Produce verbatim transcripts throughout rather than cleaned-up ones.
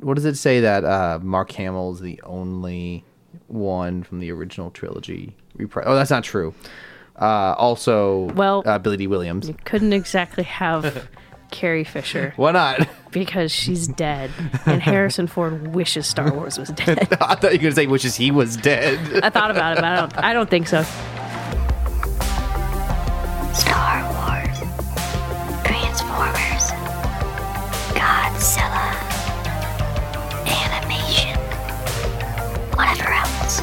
what does it say that uh, Mark Hamill is the only one from the original trilogy? Repri- oh, that's not true. Uh, also, well, uh, Billy D. Williams. You couldn't exactly have Carrie Fisher. Why not? Because she's dead, and Harrison Ford wishes Star Wars was dead. I thought you were going to say wishes he was dead. I thought about it, but I don't. I don't think so. Star Wars, Transformers, Godzilla, animation, whatever else.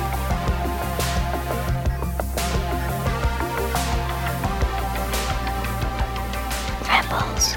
Rebels,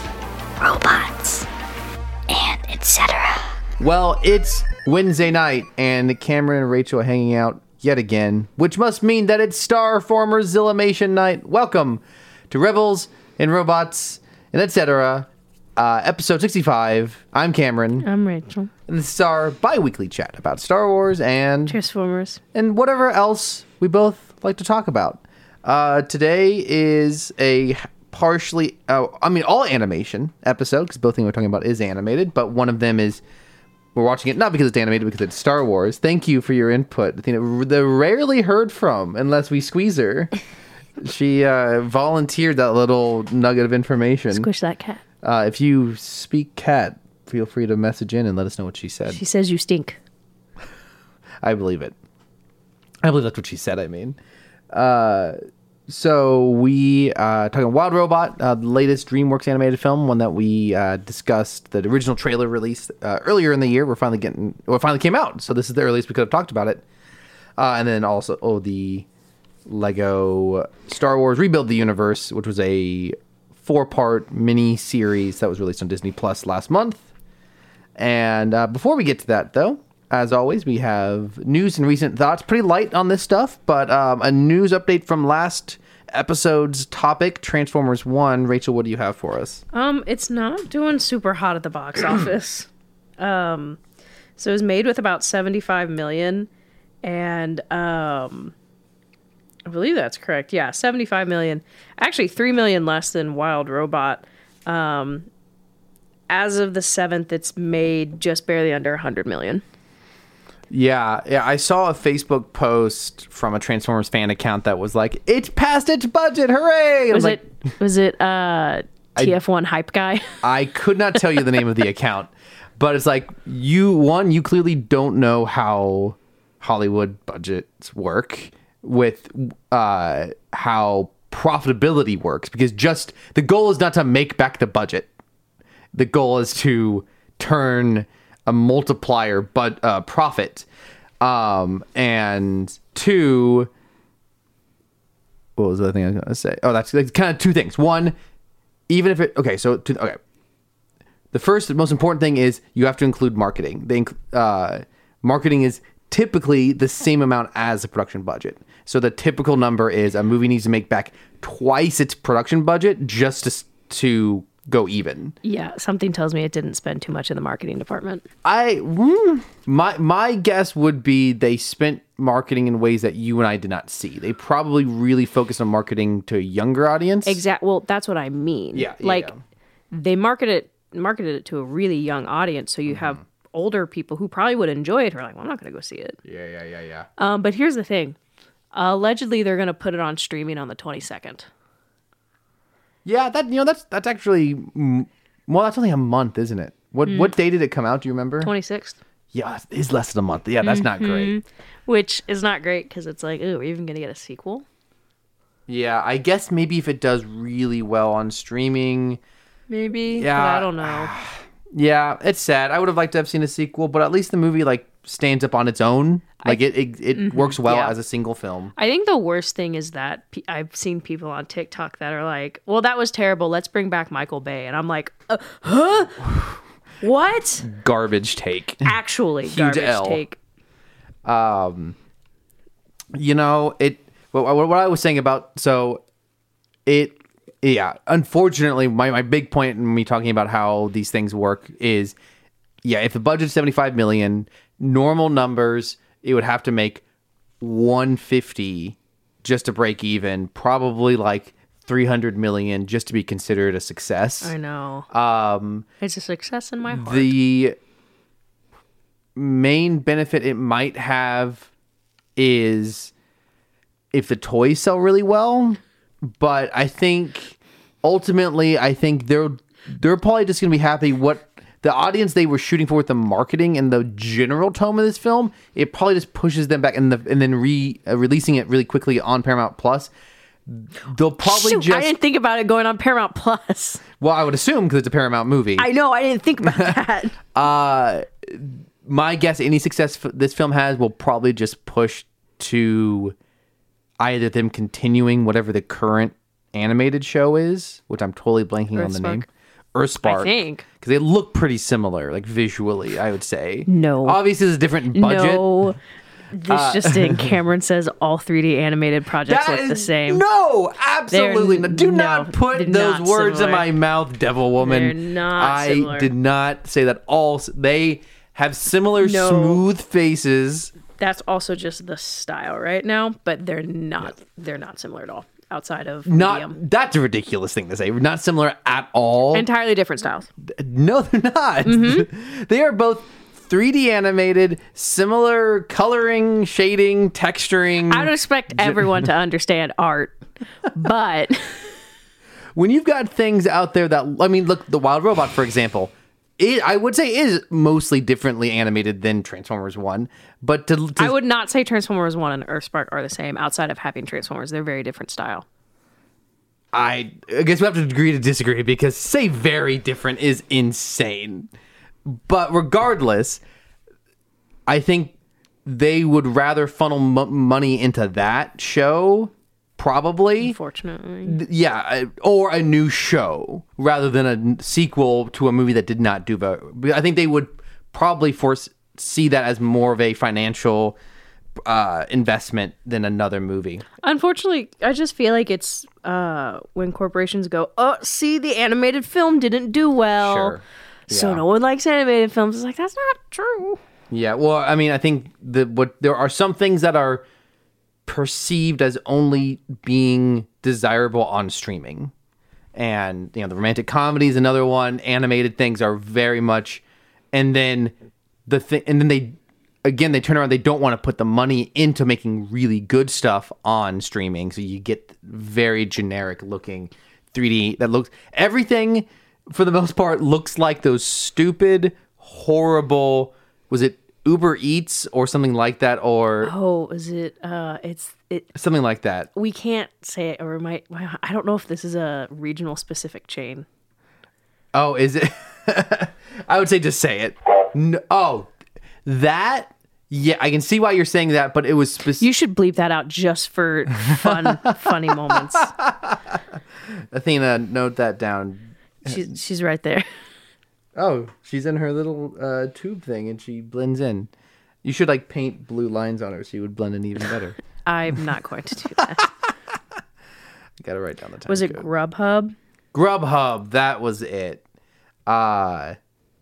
robots, and et cetera. Well, it's Wednesday night, and Cameron and Rachel are hanging out yet again, which must mean that it's Starformers Zillimation night. Welcome to Rebels and Robots and et cetera. Uh, episode sixty-five. I'm Cameron. I'm Rachel. And this is our bi-weekly chat about Star Wars and Transformers and whatever else we both like to talk about. Uh, today is a partially, uh, I mean, all animation episode, because both things we're talking about is animated, but one of them is, we're watching it not because it's animated, because it's Star Wars. Thank you for your input. Athena, the rarely heard from, unless we squeeze her. She uh, volunteered that little nugget of information. Squish that cat. Uh, if you speak cat, feel free to message in and let us know what she said. She says you stink. I believe it. I believe that's what she said, I mean. Uh, so we uh, talking Wild Robot, uh, the latest DreamWorks animated film, one that we uh, discussed. The original trailer released uh, earlier in the year. We're finally getting, well, it finally came out. So this is the earliest we could have talked about it. Uh, and then also, oh, the Lego Star Wars Rebuild the Universe, which was a four-part mini series that was released on Disney Plus last month. And uh, before we get to that, though, as always, we have news and recent thoughts. Pretty light on this stuff, but um, a news update from last episode's topic, Transformers One. Rachel, what do you have for us? Um, it's not doing super hot at the box office. Um, so it was made with about seventy-five million, and um, I believe that's correct. Yeah, seventy-five million. Actually, three million less than Wild Robot. Um, as of the seventh, it's made just barely under one hundred million. Yeah, yeah, I saw a Facebook post from a Transformers fan account that was like, "It's past its budget, hooray!" Was like, it was it uh, T F one I, hype guy? I could not tell you the name of the account, but it's like, you one, you clearly don't know how Hollywood budgets work with uh, how profitability works, because just the goal is not to make back the budget. The goal is to turn a multiplier but uh, profit. Um, and two, what was the other thing I was going to say? Oh, that's, that's kind of two things. One, even if it, okay, so, to, okay. The first, the most important thing is you have to include marketing. They, uh, marketing is typically the same amount as the production budget. So the typical number is a movie needs to make back twice its production budget just to, to go even. Yeah, something tells me it didn't spend too much in the marketing department. I mm, my my guess would be they spent marketing in ways that you and I did not see. They probably really focused on marketing to a younger audience. Exactly. Well, that's what I mean. Yeah, yeah like yeah. they marketed it marketed it to a really young audience, so you mm-hmm. have older people who probably would enjoy it who are like, well, I'm not going to go see it. Yeah, yeah, yeah, yeah. Um, but here's the thing. Uh, allegedly, they're going to put it on streaming on the twenty-second. Yeah, that you know that's that's actually well, that's only a month, isn't it? What mm. what day did it come out? Do you remember? twenty-sixth. Yeah, it is less than a month. Yeah, that's mm-hmm. not great. Which is not great because it's like, ooh, we're even gonna get a sequel. Yeah, I guess maybe if it does really well on streaming, maybe. Yeah, but I don't know. Yeah, it's sad. I would have liked to have seen a sequel, but at least the movie like stands up on its own. Like I, it, it, it mm-hmm, works well yeah. as a single film. I think the worst thing is that pe- I've seen people on TikTok that are like, well, that was terrible. Let's bring back Michael Bay. And I'm like, uh, huh? What? Garbage take. Actually, Huge garbage L. take. Um, you know, it, what, what I was saying about, so it, yeah, unfortunately, my, my big point in me talking about how these things work is, yeah, if the budget's seventy-five million, normal numbers, it would have to make one hundred fifty just to break even, probably like three hundred million just to be considered a success. I know. Um, it's a success in my heart. The main benefit it might have is if the toys sell really well. But I think ultimately, I think they're they're probably just going to be happy what the audience they were shooting for with the marketing and the general tone of this film. It probably just pushes them back, and the and then re uh, releasing it really quickly on Paramount Plus. They'll probably Shoot, just. I didn't think about it going on Paramount Plus. Well, I would assume because it's a Paramount movie. I know, I didn't think about that. uh, my guess, any success f- this film has will probably just push to either them continuing whatever the current animated show is, which I'm totally blanking on the Earthspark. name. Earthspark. I think. Because they look pretty similar, like visually, I would say. No. Obviously, it's a different budget. No. This just in. Cameron says all three D animated projects That look the is- same. No, absolutely They're- not. Do no, not put they're those not words similar. in my mouth, devil woman. They're not I similar. did not say that. All s- they have similar No. smooth faces. That's also just the style right now, but they're not. They're not similar at all. Outside of Not medium. that's a ridiculous thing to say. Not similar at all. Entirely different styles. No, they're not. Mm-hmm. They are both three D animated, similar coloring, shading, texturing. I would expect everyone to understand art, but When you've got things out there that, I mean, look, the Wild Robot, for example, it, I would say is mostly differently animated than Transformers one. But to, to I would not say Transformers one and Earthspark are the same. Outside of Happy and Transformers, they're very different style. I, I guess we have to agree to disagree because say very different is insane. But regardless, I think they would rather funnel m- money into that show, probably. Unfortunately, Yeah, uh, or a new show rather than a n- sequel to a movie that did not do well. I think they would probably force see that as more of a financial uh, investment than another movie. unfortunately, I just feel like it's uh, when corporations go, "Oh, see, the animated film didn't do well, Sure. so Yeah. no one likes animated films." It's like that's not true. Yeah, well, I mean, I think the what there are some things that are perceived as only being desirable on streaming, and you know, the romantic comedy is another one. Animated things are very much, and then the thing, and then they again they turn around. They don't want to put the money into making really good stuff on streaming, so you get very generic looking three D that looks everything for the most part looks like those stupid, horrible. Was it Uber Eats or something like that, or Oh, is it? Uh, it's it. something like that? We can't say it, or we might. I don't know if this is a regional specific chain. Oh, is it? I would say just say it. No, oh, that. Yeah, I can see why you're saying that, but it was specific. You should bleep that out just for fun, funny moments. Athena, note that down. She's she's right there. Oh, she's in her little uh, tube thing, and she blends in. You should like paint blue lines on her so you would blend in even better. I'm not going to do that. Got to write down the time. Was it code. Grubhub? Grubhub? That was it. Uh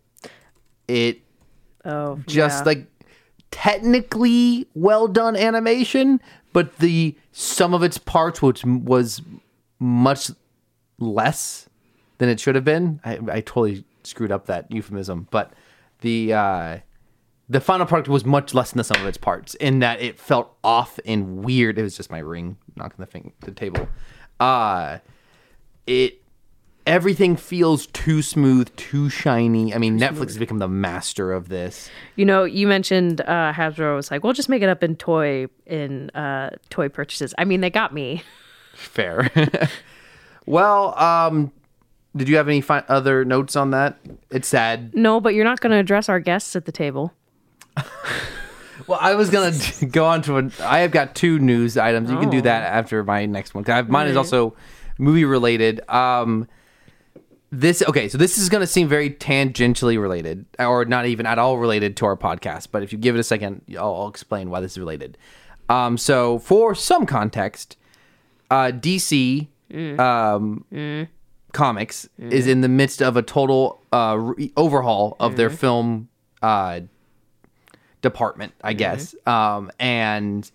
it Oh, just yeah. like technically well done animation, but the some of its parts which was much less than it should have been. I, I totally screwed up that euphemism, but the uh, the final product was much less than the sum of its parts in that it felt off and weird. It was just my ring knocking the thing the table. Uh it everything feels too smooth, too shiny. I mean, Netflix has become the master of this. You know, you mentioned uh, Hasbro was like, "We'll just make it up in toy in uh, toy purchases." I mean, they got me. Fair. Well, um, did you have any fi- other notes on that? It's sad. No, but you're not going to address our guests at the table. Well, I was gonna go on to a. I have got two news items. You can do Oh. that after my next one. 'Cause I have- Mine is Right. also movie related. Um, this okay. So this is gonna seem very tangentially related, or not even at all related to our podcast. But if you give it a second, I'll, I'll explain why this is related. Um, so for some context, uh, D C um, Comics is in the midst of a total uh, re- overhaul of their film uh, department, I guess. Um, and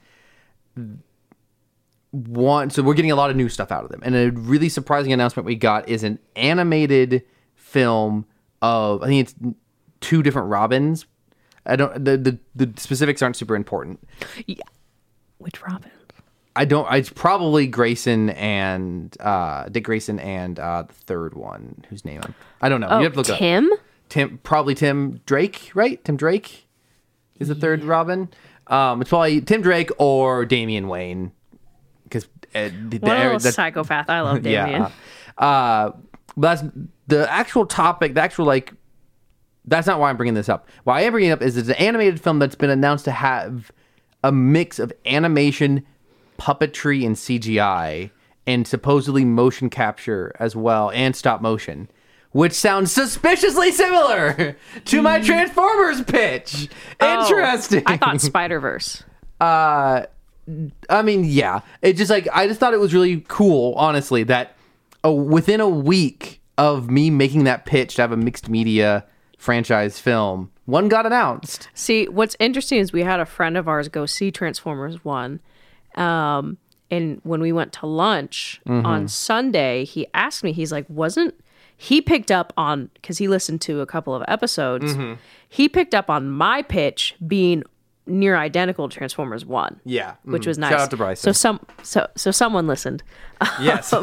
one, so we're getting a lot of new stuff out of them. And a really surprising announcement we got is an animated film of, I think it's two different Robins. I don't. The, the the specifics aren't super important. Yeah. Which Robin? I don't. It's probably Grayson and uh, Dick Grayson and uh, the third one, whose name I'm, I don't know. Oh, you have to look it up. Tim? Tim, probably Tim Drake, right? Tim Drake is the third Robin. Um, it's probably Tim Drake or Damian Wayne, because uh, the, What a little the- psychopath. I love Damien. yeah. Uh, but that's the actual topic. The actual like. That's not why I'm bringing this up. Why I am bringing it up is it's an animated film that's been announced to have a mix of animation, puppetry, and C G I, and supposedly motion capture as well, and stop motion, which sounds suspiciously similar to my Transformers pitch. Interesting. Oh, I thought Spider-Verse. Uh, I mean, yeah. It just like I just thought it was really cool, honestly, that uh, within a week of me making that pitch to have a mixed media franchise film, one got announced. See, what's interesting is we had a friend of ours go see Transformers one. Um, and when we went to lunch Mm-hmm. on Sunday, he asked me, he's like, wasn't, he picked up on, because he listened to a couple of episodes, Mm-hmm. he picked up on my pitch being near identical to Transformers one. Yeah, Which mhm. was nice. Shout out to Bryson. So some, so so someone listened. Yes.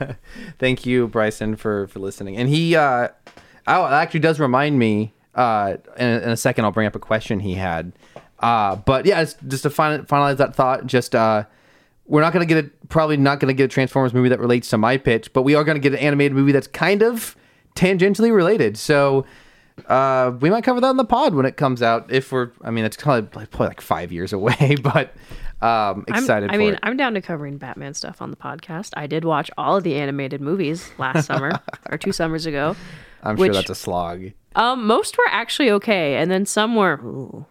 Thank you, Bryson, for for listening. And he uh, oh, it actually does remind me. Uh, in, in a second, I'll bring up a question he had. Uh, but yeah, it's just to fin- finalize that thought. Just uh, we're not gonna get a probably not gonna get a Transformers movie that relates to my pitch, but we are gonna get an animated movie that's kind of tangentially related. So. Uh, we might cover that in the pod when it comes out. If we're, I mean, it's kind of like, probably like five years away, but um, excited I'm, I for mean, it. I'm down to covering Batman stuff on the podcast. I did watch all of the animated movies last summer or two summers ago. I'm which, sure that's a slog. Um, most were actually okay, and then some were. Ooh.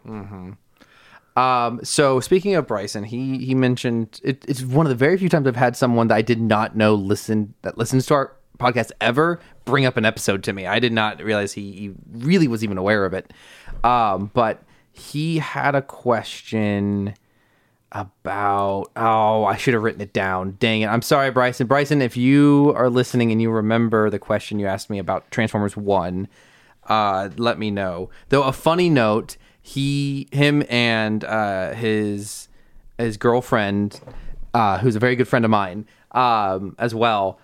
Um, so speaking of Bryson, he he mentioned it, it's one of the very few times I've had someone that I did not know listen that listens to our podcast ever bring up an episode to me. I did not realize he, he really was even aware of it. Um, but he had a question about, oh, I should have written it down. Dang it. I'm sorry, Bryson. Bryson, if you are listening and you remember the question you asked me about Transformers one, uh, let me know. Though a funny note, he, him and, uh, his, his girlfriend, uh, who's a very good friend of mine, um, as well,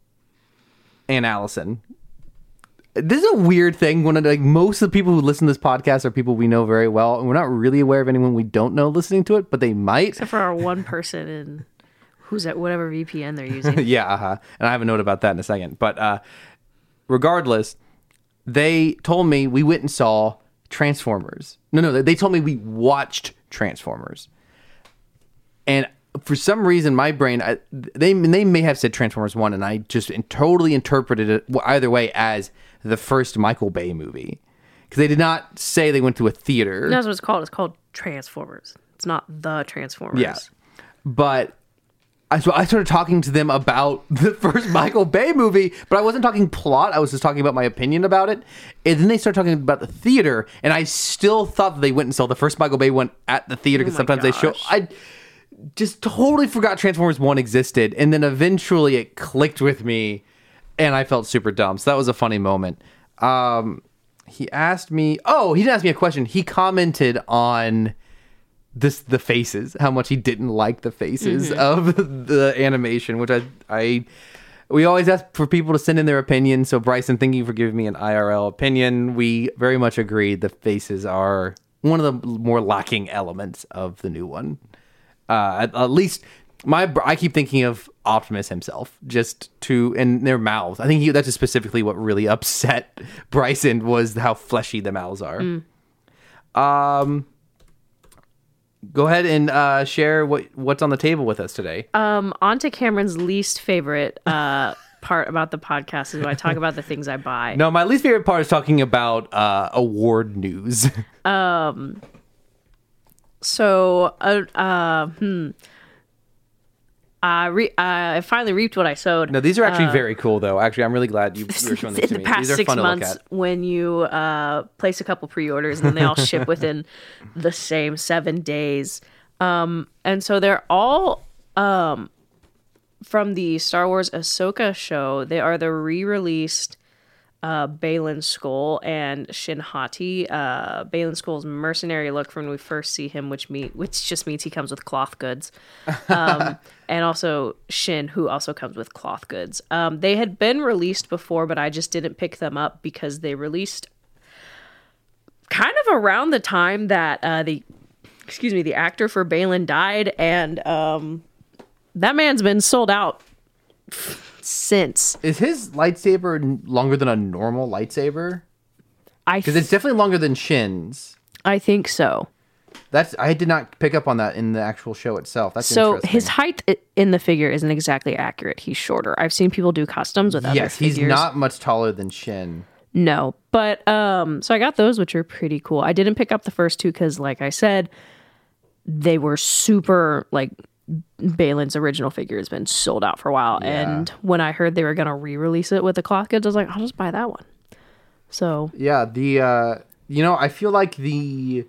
and Allison. This is a weird thing when like most of the people who listen to this podcast are people we know very well, and we're not really aware of anyone we don't know listening to it, but they might. Except for our one person in who's at whatever V P N they're using. Yeah, uh-huh. And I have a note about that in a second. But uh, regardless, they told me we went and saw Transformers. No, no, they told me we watched Transformers. And for some reason, my brain, I, they they may have said Transformers one, and I just in, totally interpreted it either way as the first Michael Bay movie. Because they did not say they went to a theater. That's what it's called. It's called Transformers. It's not the Transformers. Yeah. But I, so I started talking to them about the first Michael Bay movie, but I wasn't talking plot. I was just talking about my opinion about it. And then they started talking about the theater, and I still thought that they went and saw the first Michael Bay one at the theater, because Oh my sometimes they show... gosh. I just totally forgot Transformers one existed, and then eventually it clicked with me, and I felt super dumb. So that was a funny moment. Um, he asked me... Oh, he didn't ask me a question. He commented on... This the faces, how much he didn't like the faces Mm-hmm. of the animation, which I I we always ask for people to send in their opinions. So Bryson, thank you for giving me an I R L opinion. We very much agree the faces are one of the more lacking elements of the new one. Uh, at, at least my I keep thinking of Optimus himself, just to in their mouths. I think he, that's just specifically what really upset Bryson was how fleshy the mouths are. Mm. Um. Go ahead and uh, share what what's on the table with us today. Um, on to Cameron's least favorite uh, part about the podcast is when I talk about the things I buy. No, my least favorite part is talking about uh, award news. So, uh, uh, hmm. I, re- I finally reaped what I sowed. No, these are actually very cool, though. Actually, I'm really glad you, you were showing these in to the me. past These are six fun to look months at. when you uh, place a couple pre-orders and then they all ship within the same seven days. Um, and so they're all um, from the Star Wars Ahsoka show. They are the re-released uh, Balin Skull and Shin Hati. Uh, Balin Skull's mercenary look from when we first see him, which me which just means he comes with cloth goods, um, and also Shin, who also comes with cloth goods. Um, they had been released before, but I just didn't pick them up because they released kind of around the time that uh, the excuse me the actor for Balin died, and um, that man's been sold out since. Is his lightsaber n- longer than a normal lightsaber? I Because it's definitely longer than Shin's. I think so. That's I did not pick up on that in the actual show itself. That's So interesting. his height i- in the figure isn't exactly accurate. He's shorter. I've seen people do customs with other yes, figures. he's not much taller than Shin. No, but um, so I got those, which are pretty cool. I didn't pick up the first two because, like I said, they were super like. Balin's original figure has been sold out for a while, Yeah. and when I heard they were gonna re-release it with the cloth goods, I was like, I'll just buy that one. So Yeah, the uh you know, I feel like the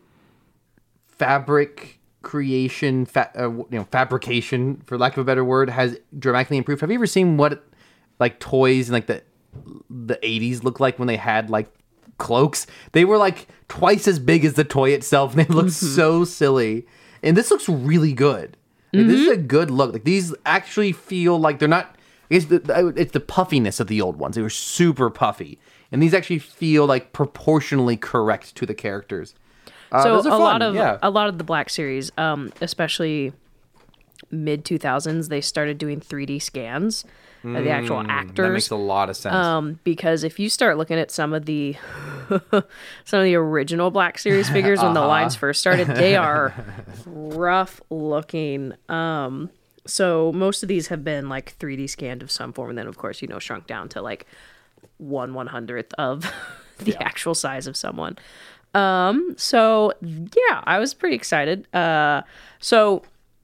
fabric creation, fa- uh, you know, fabrication, for lack of a better word, has dramatically improved. Have you ever seen what like toys in like the the eighties looked like when they had like cloaks? They were like twice as big as the toy itself, and they looked so silly. And this looks really good. Like, This is a good look. Like these actually feel like they're not. It's the, it's the puffiness of the old ones. They were super puffy, and these actually feel like proportionally correct to the characters. Uh, so those a are lot fun, of yeah. a lot of the Black Series, um, especially mid two thousands, they started doing three D scans of the actual That actors. makes a lot of sense. Um, because if you start looking at some of the some of the original Black Series figures when the Uh-huh. lines first started, they are rough looking. Um, so most of these have been like three D scanned of some form, and then of course you know shrunk down to like one one hundredth of the actual size of someone. Um, so yeah, I was pretty excited. Uh, so.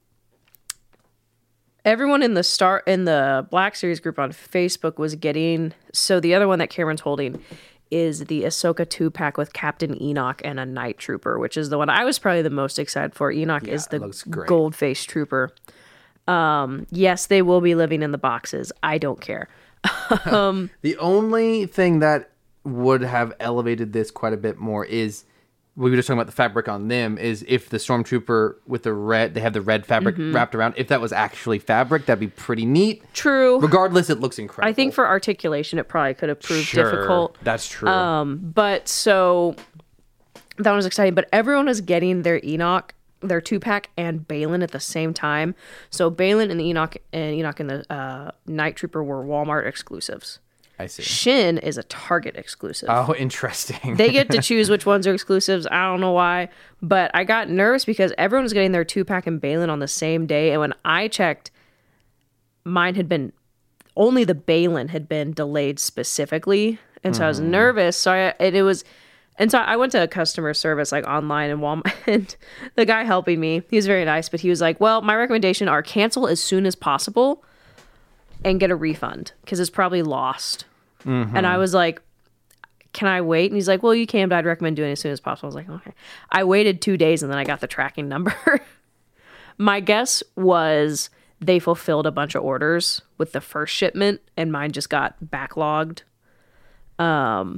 Everyone in the star in the Black Series group on Facebook was getting. So the other one that Cameron's holding is the Ahsoka two pack with Captain Enoch and a Night Trooper, which is the one I was probably the most excited for. Enoch is it the looks great. gold faced trooper. Um, yes, they will be living in the boxes. I don't care. The only thing that would have elevated this quite a bit more is we were just talking about the fabric on them. Is if the stormtrooper with the red, they have the red fabric Mm-hmm. wrapped around. If that was actually fabric, that'd be pretty neat. True. Regardless, it looks incredible. I think for articulation, it probably could have proved Sure, difficult. That's true. Um, but so that was exciting. But everyone was getting their Enoch, their two pack, and Balin at the same time. So Balin and the Enoch and Enoch and the uh, Night Trooper were Walmart exclusives. I see. Shin is a Target exclusive. Oh, interesting. They get to choose which ones are exclusives. I don't know why, but I got nervous because everyone was getting their two pack and Balin on the same day, and when I checked, mine had been only the Balin had been delayed specifically, and so I was nervous. So I and it was, and so I went to customer service like online and Walmart, and the guy helping me, he was very nice, but he was like, "Well, my recommendation are cancel as soon as possible and get a refund because it's probably lost." And I was like, can I wait? And he's like, well, you can, but I'd recommend doing it as soon as possible. I was like, okay. I waited two days and then I got the tracking number. My guess was they fulfilled a bunch of orders with the first shipment and mine just got backlogged. Um,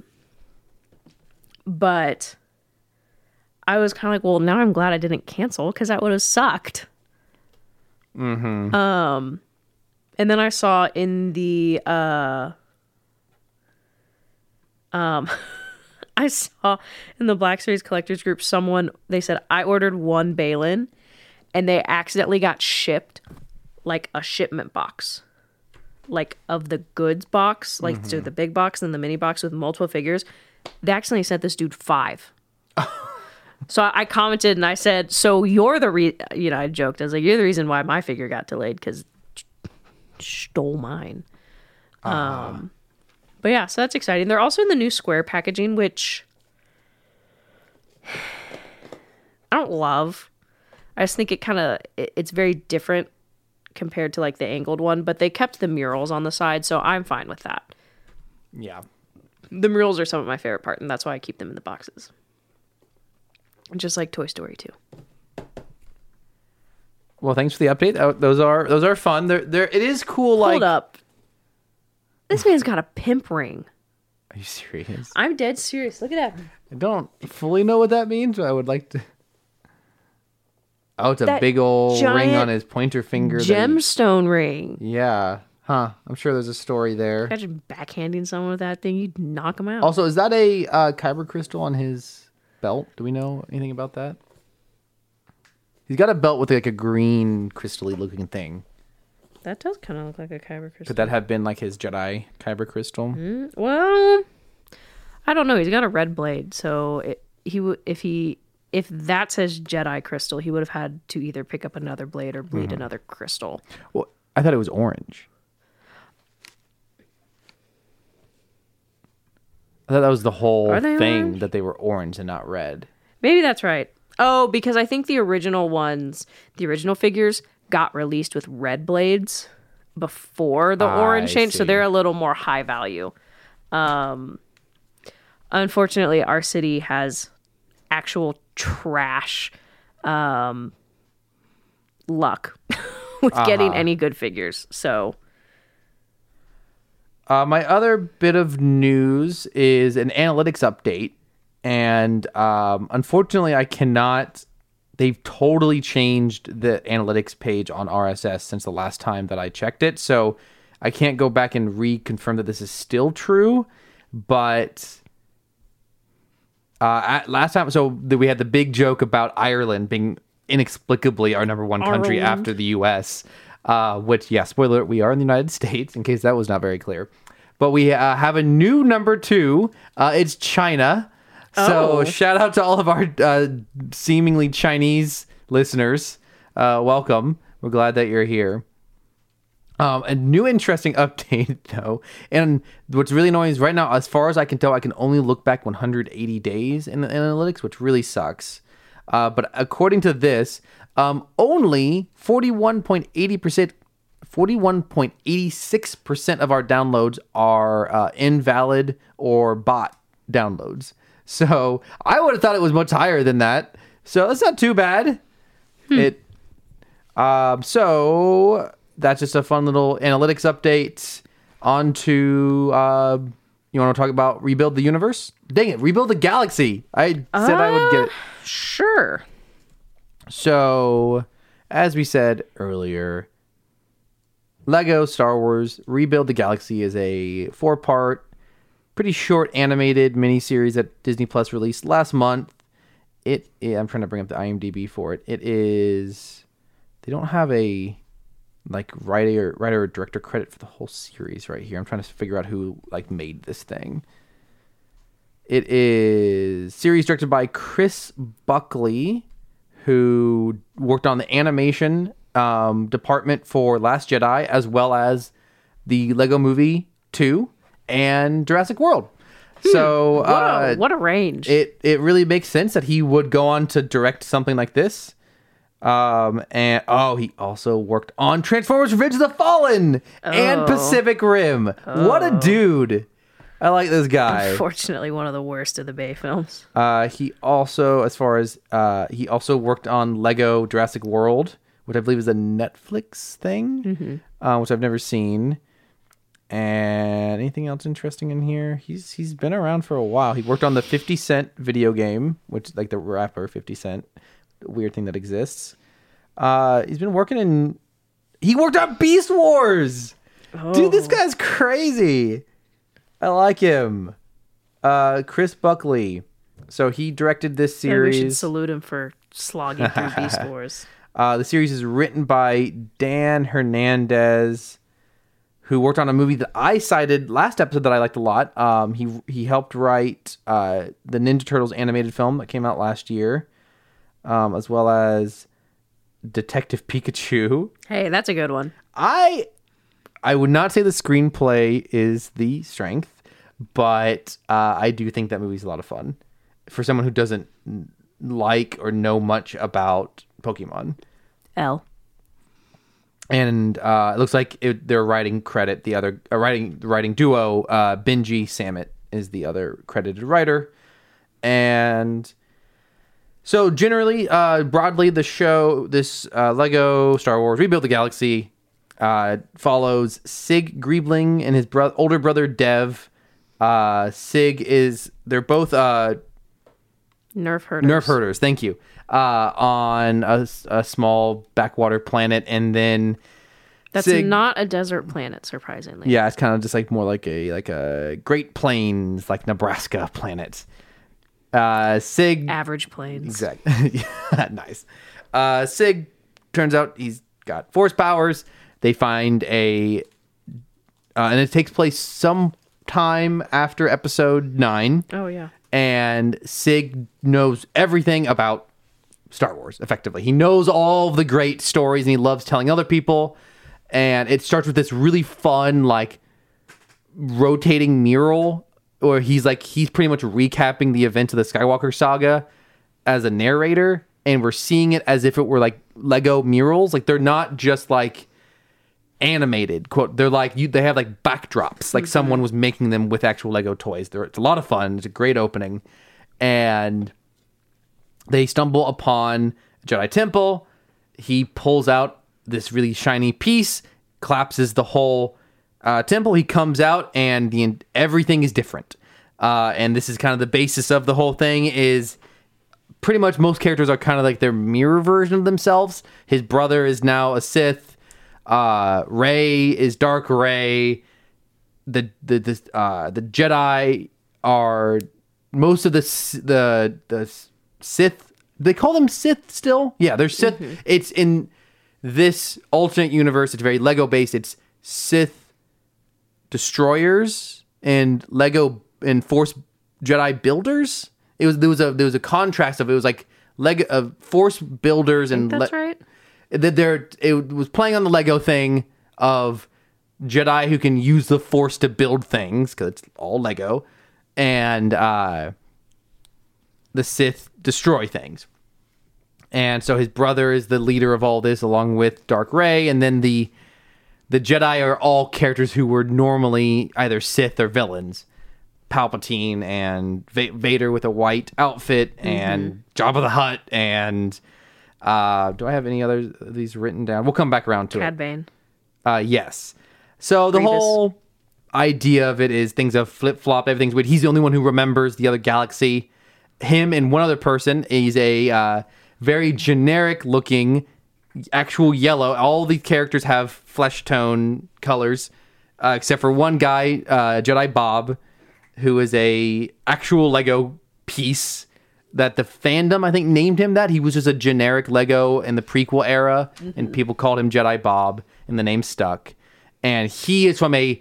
but I was kind of like, well, now I'm glad I didn't cancel because that would have sucked. Mm-hmm. Um, and then I saw in the, uh, Um, I saw in the Black Series collectors group, someone, they said, I ordered one Balin and they accidentally got shipped like a shipment box, like of the goods box, like so the big box and the mini box with multiple figures. They accidentally sent this dude five. So I I commented and I said, so you're the re, you know, I joked. I was like, you're the reason why my figure got delayed because stole mine. Um, But yeah, so that's exciting. They're also in the new square packaging, which I don't love. I just think it kind of, it, it's very different compared to like the angled one, but they kept the murals on the side, so I'm fine with that. yeah. The murals are some of my favorite part, and that's why I keep them in the boxes. Just like Toy Story two. Well, thanks for the update. Uh, Those are those are fun. They're, they're, it is cool. Like, Hold up. This man's got a pimp ring. Are you serious? I'm dead serious. Look at that. I don't fully know what that means, but I would like to. Oh, it's a That big old ring giant on his pointer finger. that he- Gemstone ring. Yeah. Huh. I'm sure there's a story there. Imagine backhanding someone with that thing. You'd knock him out. Also, is that a uh, kyber crystal on his belt? Do we know anything about that? He's got a belt with like a green crystally looking thing. That does kind of look like a kyber crystal. Could that have been like his Jedi kyber crystal? Mm, well, I don't know. He's got a red blade, so it, he would if he if that says Jedi crystal, he would have had to either pick up another blade or bleed another crystal. Well, I thought it was orange. I thought that was the whole Are they thing, orange? that they were orange and not red. Maybe that's right. Oh, because I think the original ones, the original figures, got released with red blades before the I orange change, so see. they're a little more high value. Um, unfortunately, our city has actual trash um, luck with getting Uh-huh. any good figures. So Uh, my other bit of news is an analytics update. And um, unfortunately, I cannot. They've totally changed the analytics page on R S S since the last time that I checked it. So I can't go back and reconfirm that this is still true. But uh, at last time, so the, we had the big joke about Ireland being inexplicably our number one country Ireland. after the U S, uh, which, yeah, spoiler, we are in the United States, in case that was not very clear. But we uh, have a new number two. Uh, it's China. So Oh. shout out to all of our uh, seemingly Chinese listeners. Uh, welcome. We're glad that you're here. Um, a new interesting update, though. And what's really annoying is right now, as far as I can tell, I can only look back one hundred eighty days in the analytics, which really sucks. Uh, but according to this, um, only forty-one point eight zero percent, forty-one point eight six percent of our downloads are uh, invalid or bot downloads. So I would have thought it was much higher than that. So that's not too bad. It. Um. So that's just a fun little analytics update. On to. Uh, you want to talk about Rebuild the Universe? Dang it! Rebuild the Galaxy. I said I would get it. sure. So, as we said earlier, Lego Star Wars Rebuild the Galaxy is a four-part, pretty short animated miniseries that Disney Plus released last month. It, I'm trying to bring up the I M D B for it. It is, they don't have a like writer, writer or director credit for the whole series right here. I'm trying to figure out who like made this thing. It is series directed by Chris Buckley, who worked on the animation um, department for Last Jedi, as well as the Lego Movie two and Jurassic World. So What, uh, a, what a range. it it really makes sense that he would go on to direct something like this. Um and oh, he also worked on Transformers: Revenge of the Fallen and Oh. Pacific Rim. What a dude! I like this guy. Unfortunately, one of the worst of the Bay films. Uh, he also, as far as uh, he also worked on Lego Jurassic World, which I believe is a Netflix thing, uh, which I've never seen. And anything else interesting in here? He's he's been around for a while. He worked on the fifty Cent video game, which like the rapper fifty Cent, weird thing that exists. Uh, he's been working in. He worked on Beast Wars. Dude, this guy's crazy. I like him. Uh, Chris Buckley. So he directed this Maybe we should series. salute him for slogging through Beast Wars. Uh, the series is written by Dan Hernandez, who worked on a movie that I cited last episode that I liked a lot. Um, he he helped write uh, the Ninja Turtles animated film that came out last year, um, as well as Detective Pikachu. Hey, that's a good one. I I would not say the screenplay is the strength, but uh, I do think that movie's a lot of fun for someone who doesn't like or know much about Pokemon. L. And uh, it looks like it, their writing credit, the other uh, writing writing duo, uh, Benji Samit is the other credited writer. And so generally, uh, broadly, the show, this uh, Lego Star Wars Rebuild the Galaxy, uh, follows Sig Griebling and his bro- older brother Dev Uh, Sig is they're both uh, Nerf herders. nerf herders. Thank you. Uh, on a, s- a small backwater planet, and then That's Sig- not a desert planet, surprisingly. yeah, it's kind of just like more like a like a Great Plains, like Nebraska planet. Uh, Sig Average planes. exactly nice. Uh, Sig turns out he's got force powers. They find a uh, and it takes place sometime after episode nine. Oh, yeah. And Sig knows everything about Star Wars, effectively. He knows all of the great stories, and he loves telling other people. And it starts with this really fun, like, rotating mural, where he's like, he's pretty much recapping the events of the Skywalker saga as a narrator, and we're seeing it as if it were like Lego murals. Like, they're not just like animated, quote. They're like, you, they have like backdrops, like someone was making them with actual Lego toys. They're, it's a lot of fun. It's a great opening. And they stumble upon a Jedi temple. He pulls out this really shiny piece, collapses the whole uh, temple. He comes out, and the everything is different. Uh, and this is kind of the basis of the whole thing. Is pretty much most characters are kind of like their mirror version of themselves. His brother is now a Sith. Uh, Rey is Dark Rey. The the the uh, the Jedi are most of the S- the the Sith. They call them Sith still. Yeah, they're Sith. It's in this alternate universe. It's very Lego based. It's Sith destroyers and Lego and Force Jedi builders. It was there was a there was a contrast of it was like Lego uh, Force builders and That's le- right. that there it was playing on the Lego thing of Jedi who can use the Force to build things because it's all Lego, and uh, the Sith destroy things. And so his brother is the leader of all this, along with Dark Rey, and then the the Jedi are all characters who were normally either Sith or villains. Palpatine and Va- Vader with a white outfit, and Jabba the Hutt, and uh, do I have any other of these written down? We'll come back around to Cad it. Bane. Uh, yes. So the Grievous. whole idea of it is things have flip flop. Everything's weird. He's the only one who remembers the other galaxy. Him and one other person. He's a uh, very generic looking, actual yellow. All these characters have flesh tone colors, uh, except for one guy, uh, Jedi Bob, who is a actual Lego piece that the fandom, I think, named him that. He was just a generic Lego in the prequel era, and people called him Jedi Bob, and the name stuck. And he is from a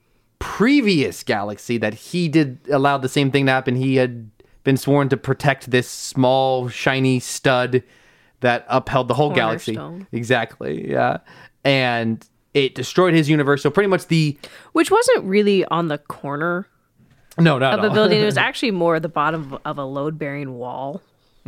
previous galaxy that he did allowed the same thing to happen. He had been sworn to protect this small, shiny stud that upheld the whole galaxy. Cornerstone. Exactly, yeah. And it destroyed his universe. So pretty much the... Which wasn't really on the corner No, not of at the all. building. It was actually more the bottom of a load-bearing wall.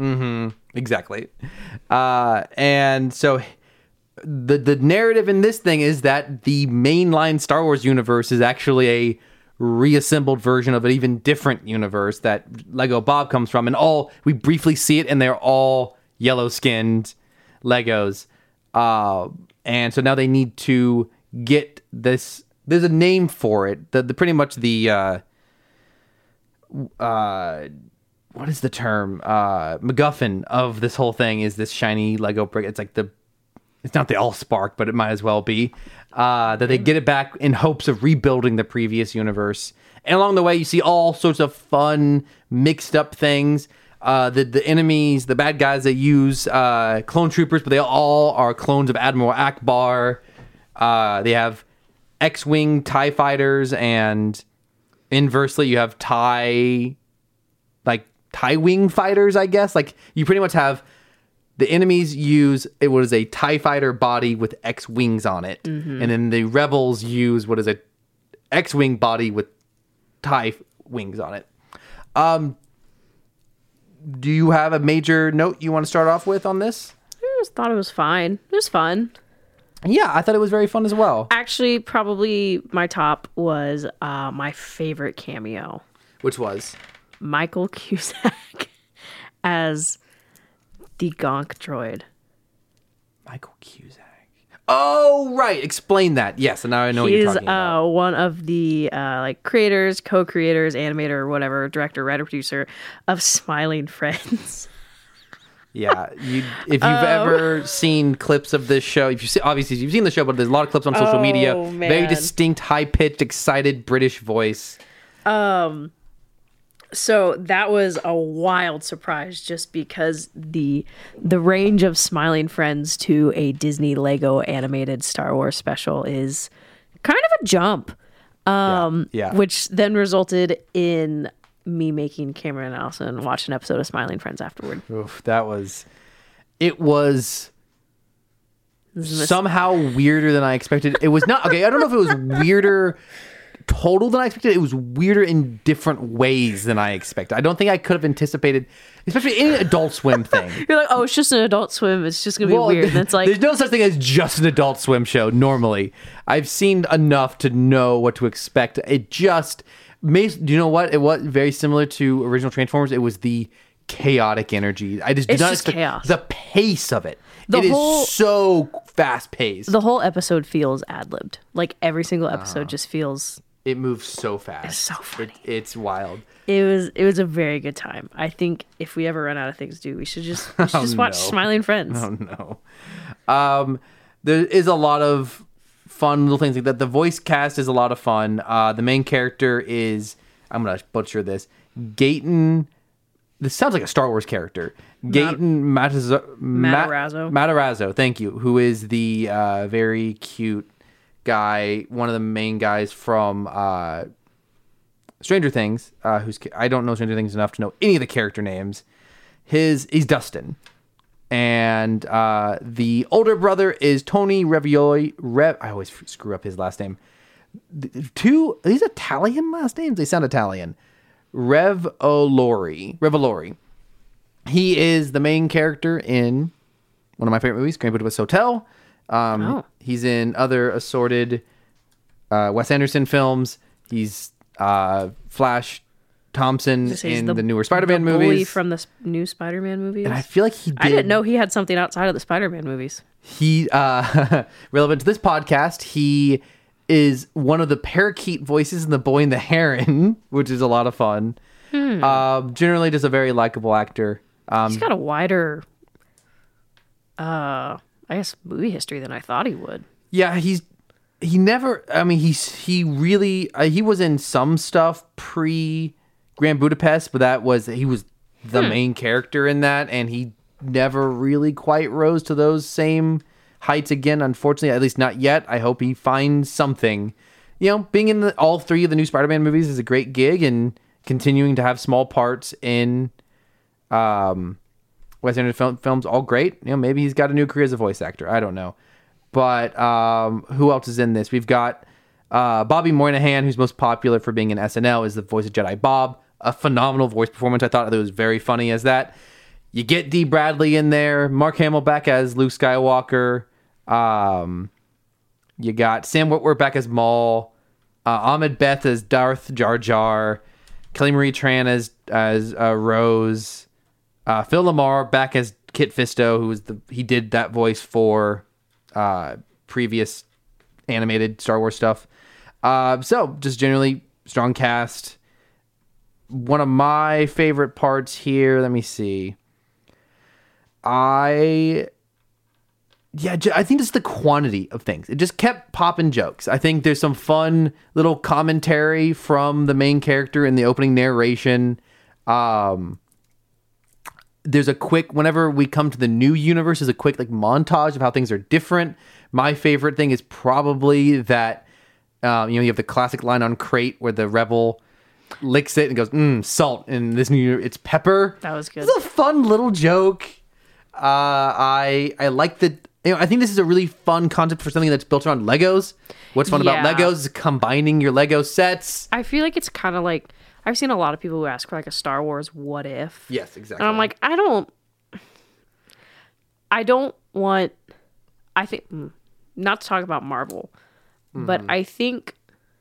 Exactly. Uh, and so the the narrative in this thing is that the mainline Star Wars universe is actually a reassembled version of an even different universe that Lego Bob comes from. And all we briefly see it, and they're all yellow-skinned Legos. Uh, and so now they need to get this. There's a name for it. The, the pretty much the uh, uh, what is the term? Uh, MacGuffin of this whole thing is this shiny Lego brick. It's like the, it's not the Allspark, but it might as well be. Uh, that they get it back in hopes of rebuilding the previous universe. And along the way, you see all sorts of fun, mixed up things. Uh, the the enemies, the bad guys, they use uh, clone troopers, but they all are clones of Admiral Akbar. Uh, they have X-wing TIE fighters, and inversely, you have TIE, like TIE wing fighters, I guess. Like you pretty much have the enemies use it was a TIE fighter body with X wings on it, and then the rebels use what is a X-wing body with TIE wings on it. Um, do you have a major note you want to start off with on this? I just thought it was fine. It was fun. Yeah, I thought it was very fun as well. Actually, probably my top was uh, my favorite cameo. Which was? Michael Cusack as the Gonk droid. Michael Cusack. Oh, right. Explain that. Yes, and now I know what He's you're talking about. uh, one of the uh, like creators, co-creators, animator, whatever, director, writer, producer of Smiling Friends. Yeah, you, if you've Um, ever seen clips of this show, if you see, obviously you've seen the show, but there's a lot of clips on social Oh, media. man. Very distinct, high pitched, excited British voice. So that was a wild surprise, just because the the range of Smiling Friends to a Disney Lego animated Star Wars special is kind of a jump. Um, yeah, yeah. Which then resulted in me making Cameron and Allison watch an episode of Smiling Friends afterward. Oof, that was. It was This is- somehow weirder than I expected. It was not okay. I don't know if it was weirder total than I expected. It was weirder in different ways than I expected. I don't think I could have anticipated, especially any Adult Swim thing. You're like, oh, it's just an Adult Swim. It's just gonna be Well, weird. And it's like, there's no such thing as just an Adult Swim show. Normally, I've seen enough to know what to expect. It just makes. Do you know what? It was very similar to original Transformers. It was the chaotic energy. I just did It's not just expect chaos. the pace of it. The It is whole- so fast paced. the whole episode feels ad libbed. Like every single episode just feels. It moves so fast. It's so funny. It, it's wild. It was it was a very good time. I think if we ever run out of things to do, we should just we should Oh, just watch no. Smiling Friends. Oh no. Um, there is a lot of fun little things like that. The voice cast is a lot of fun. Uh, the main character is, I'm gonna butcher this, Gaten. This sounds like a Star Wars character. Gaten Matarazzo. Matarazzo. Matarazzo. Thank you. Who is the uh, very cute guy, one of the main guys from uh, Stranger Things. Uh, who's I don't know Stranger Things enough to know any of the character names. His he's Dustin. And uh, the older brother is Tony Revioli. Rev, I always screw up his last name. The- Two, these Italian last names? They sound Italian. Revolori. Revolori. He is the main character in one of my favorite movies, Grand Budapest Hotel. Um, Oh. He's in other assorted uh, Wes Anderson films. He's uh, Flash Thompson Just he's in the, newer Spider-Man the bully movies. from the s- new Spider-Man movies. And I feel like he did. I didn't know he had something outside of the Spider-Man movies. He uh relevant to this podcast, he is one of the parakeet voices in The Boy and the Heron, which is a lot of fun. Hmm. Um generally just a very likable actor. Um He's got a wider, uh, I guess, movie history than I thought he would. yeah, he's he never I mean he's he really uh, he was in some stuff pre Grand Budapest, but that was he was the Hmm. main character in that, and he never really quite rose to those same heights again, unfortunately, at least not yet. I hope he finds something. You know, being in the, all three of the new Spider-Man movies is a great gig, and continuing to have small parts in um, Wes Anderson film, films, all great. You know, maybe he's got a new career as a voice actor. I don't know. But um, who else is in this? We've got uh, Bobby Moynihan, who's most popular for being in S N L, is the voice of Jedi Bob. A phenomenal voice performance. I thought it was very funny as that. You get Dee Bradley in there, Mark Hamill back as Luke Skywalker. Um, you got Sam Witwer back as Maul, uh, Ahmed Beth as Darth Jar Jar, Kelly Marie Tran as as uh, Rose, uh, Phil Lamar back as Kit Fisto, who was the he did that voice for uh, previous animated Star Wars stuff. Uh, so just generally strong cast. One of my favorite parts here. Let me see. I, yeah, j- I think just the quantity of things. It just kept popping jokes. I think there's some fun little commentary from the main character in the opening narration. Um, there's a quick, whenever we come to the new universe, there's a quick like montage of how things are different. My favorite thing is probably that, uh, you know, you have the classic line on Crate where the rebel licks it and goes, mm, salt. And this new, it's pepper. That was good. It's a fun little joke. Uh, I I like the. You know, I think this is a really fun concept for something that's built around Legos. What's fun Yeah. about Legos is combining your Lego sets. I feel like it's kind of like I've seen a lot of people who ask for like a Star Wars what if. Yes, exactly. And I'm like, I don't I don't want I think mm, not to talk about Marvel, but I think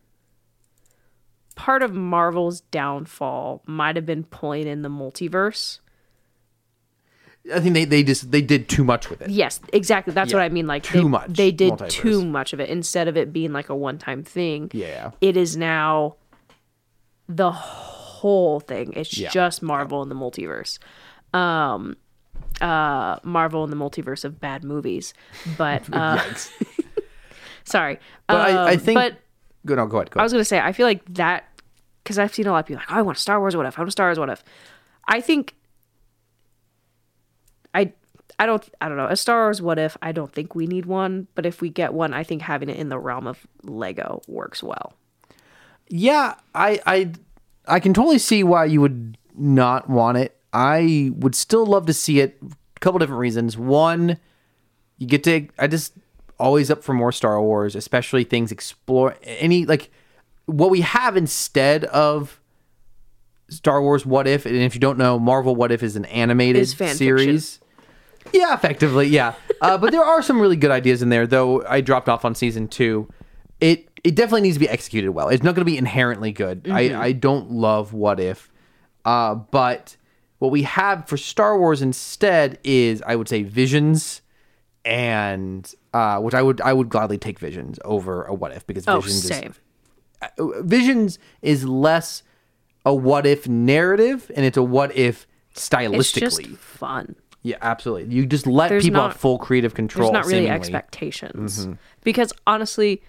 part of Marvel's downfall might have been pulling in the multiverse. I think they, they just they did too much with it. Yes, exactly. That's Yeah, what I mean. Like too they, much They did multiverse. too much of it instead of it being like a one-time thing. Yeah. It is now the whole thing. It's Yeah. just Marvel in the multiverse. Um, uh, Marvel in the multiverse of bad movies. But uh, Yikes. sorry. But I, I Um, think. But go no, go ahead. Go I ahead. was gonna say I feel like that because I've seen a lot of people like, oh, I want a Star Wars. What if? I want a Star Wars. What if? I think. I I don't I don't know. A Star Wars What If, I don't think we need one, but if we get one, I think having it in the realm of Lego works well. Yeah, I, I, I can totally see why you would not want it. I would still love to see it. A couple different reasons. One, you get to. I just always up for more Star Wars, especially things explore any like what we have instead of Star Wars What If. And if you don't know, Marvel What If is an animated Is fan series. Yeah, effectively, yeah. Uh, but there are some really good ideas in there, though I dropped off on season two. It it definitely needs to be executed well. It's not going to be inherently good. Mm-hmm. I, I don't love What If. Uh, but what we have for Star Wars instead is, I would say, Visions, and uh, which I would I would gladly take Visions over a What If, because Oh, Visions same. is Visions is less a What If narrative, and it's a What If stylistically. It's just fun. Yeah, absolutely. You just let There's people not- have full creative control. There's not really seemingly. expectations. Mm-hmm. Because honestly,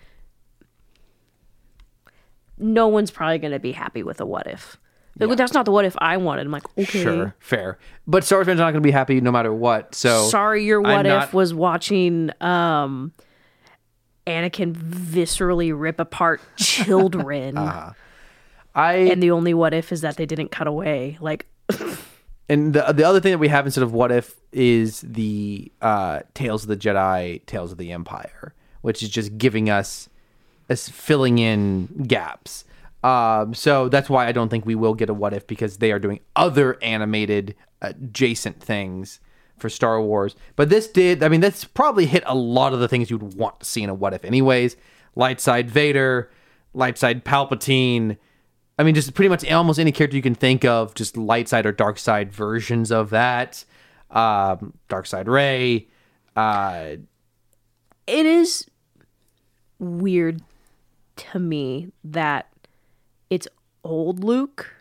no one's probably going to be happy with a What If. Like, Yeah. that's not the What If I wanted. I'm like, okay. Sure, fair. But Star Wars fans are not going to be happy no matter what. So Sorry, your I'm What If not- was watching um, Anakin viscerally rip apart children. Uh-huh. I And the only What If is that they didn't cut away. Like, and the the other thing that we have instead of What If is the uh, Tales of the Jedi, Tales of the Empire, which is just giving us, us filling in gaps. Um, so that's why I don't think we will get a What If, because they are doing other animated adjacent things for Star Wars. But this did, I mean, that's probably hit a lot of the things you'd want to see in a What If anyways. Light side Vader, light side Palpatine. I mean, just pretty much almost any character you can think of, just light side or dark side versions of that. Um, dark side Rey. Uh, it is weird to me that it's old Luke.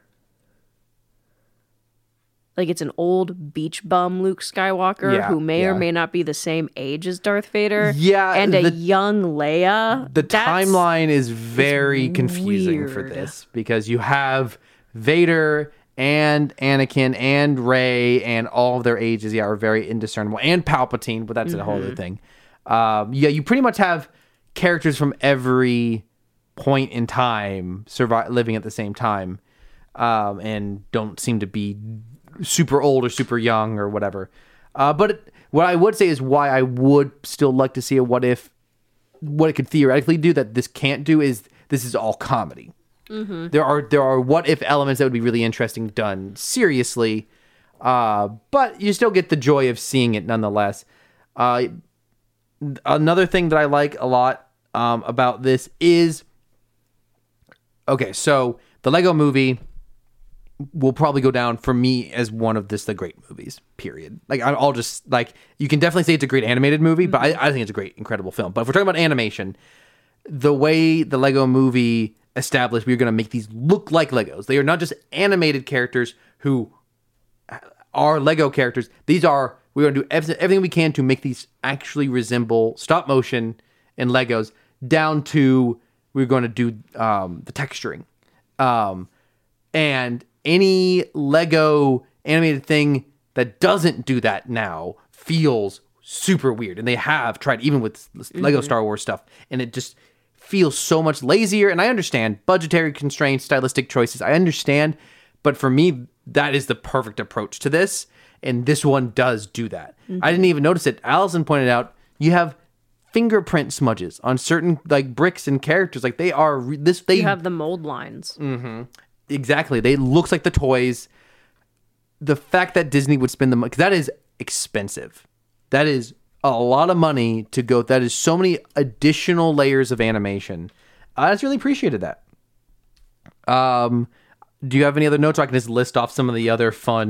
Like, it's an old beach bum Luke Skywalker Yeah, who may or yeah. may not be the same age as Darth Vader. Yeah, And a the- young Leia. the That's- timeline is very confusing for weird. this, because you have Vader and Anakin and Rey and all of their ages, yeah, are very indiscernible, and Palpatine, but that's a whole Mm-hmm. other thing. Um, yeah, you pretty much have characters from every point in time survive, living at the same time, um, and don't seem to be super old or super young or whatever. Uh, but it, what I would say is why I would still like to see a What If. What it could theoretically do that this can't do is this is all comedy. Mm-hmm. There are there are What If elements that would be really interesting done seriously, uh, but you still get the joy of seeing it nonetheless. Uh, another thing that I like a lot um, about this is, okay, so the Lego Movie will probably go down for me as one of this the great movies, period. Like, I- I'll just, like, you can definitely say it's a great animated movie, but I, I think it's a great, incredible film. But if we're talking about animation, the way the Lego Movie established we're going to make these look like Legos. They are not just animated characters who are Lego characters. These are, we're going to do everything, everything we can to make these actually resemble stop motion and Legos, down to we're going to do um, the texturing. Um, and any Lego animated thing that doesn't do that now feels super weird. And they have tried, even with Lego Star Wars stuff, and it just feels so much lazier. And I understand budgetary constraints, stylistic choices. I understand. But for me, that is the perfect approach to this. And this one does do that. I didn't even notice it. Allison pointed out, you have fingerprint smudges on certain like bricks and characters. Like, they are re- this. They You have the mold lines. Exactly. They looks like the toys. The fact that Disney would spend the money, because that is expensive. That is a lot of money to go. That is so many additional layers of animation. I just really appreciated that. Um, do you have any other notes? Or I can just list off some of the other fun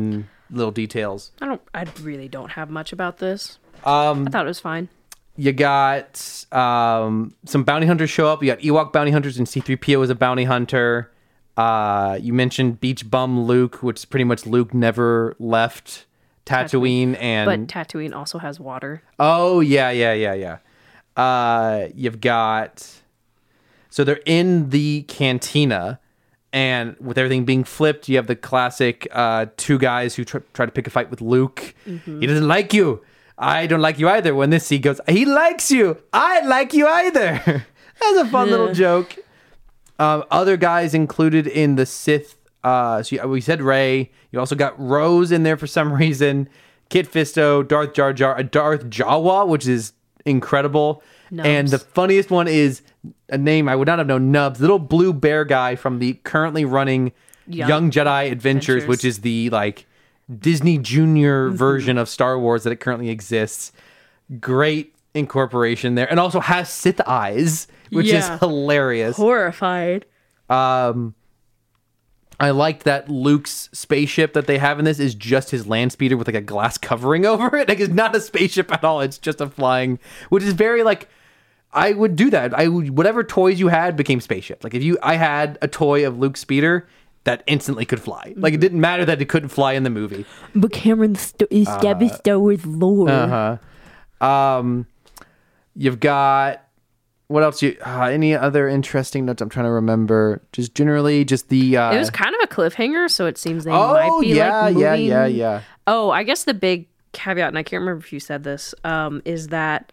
little details. I don't. I really don't have much about this. Um, I thought it was fine. You got um, some bounty hunters show up. You got Ewok bounty hunters, and C three P O is a bounty hunter. Uh, you mentioned Beach Bum Luke, which is pretty much Luke never left Tatooine, Tatooine. and but Tatooine also has water. Oh yeah, yeah, yeah, yeah. Uh, you've got so they're in the cantina, and with everything being flipped, you have the classic uh, two guys who tr- try to pick a fight with Luke. Mm-hmm. He doesn't like you. I don't like you either. When this scene goes, he likes you. I like you either. That's a fun little joke. Um, other guys included in the Sith. Uh, so you, we said Rey. You also got Rose in there for some reason. Kit Fisto, Darth Jar Jar, a Darth Jawa, which is incredible. Nubs. And the funniest one is a name I would not have known. Nubs, little blue bear guy from the currently running Young, Young Jedi Adventures, Adventures, which is the like Disney Junior mm-hmm. version of Star Wars that it currently exists. Great incorporation there, and also has Sith eyes, which yeah. is hilarious. Horrified. Um, I liked that Luke's spaceship that they have in this is just his land speeder with like a glass covering over it. Like it's not a spaceship at all. It's just a flying, which is very like, I would do that. I would, whatever toys you had became spaceship. Like if you, I had a toy of Luke's speeder that instantly could fly. Like it didn't matter that it couldn't fly in the movie. But Cameron st- is uh, Star Wars lore. Uh-huh. Um, you've got, what else? You uh, any other interesting notes? I'm trying to remember. Just generally, just the. Uh, it was kind of a cliffhanger, so it seems they oh, might be yeah, like moving. yeah, yeah, yeah. Oh, I guess the big caveat, and I can't remember if you said this, um, is that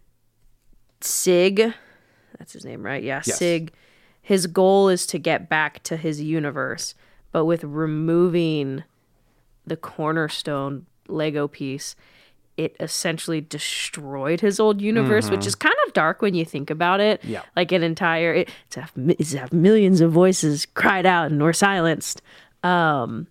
Sig, that's his name, right? Yeah, yes. Sig. His goal is to get back to his universe, but with removing the cornerstone Lego piece, it essentially destroyed his old universe, mm-hmm. which is kind of dark when you think about it. Yeah. Like an entire, it, to, have, to have millions of voices cried out and were silenced. Um,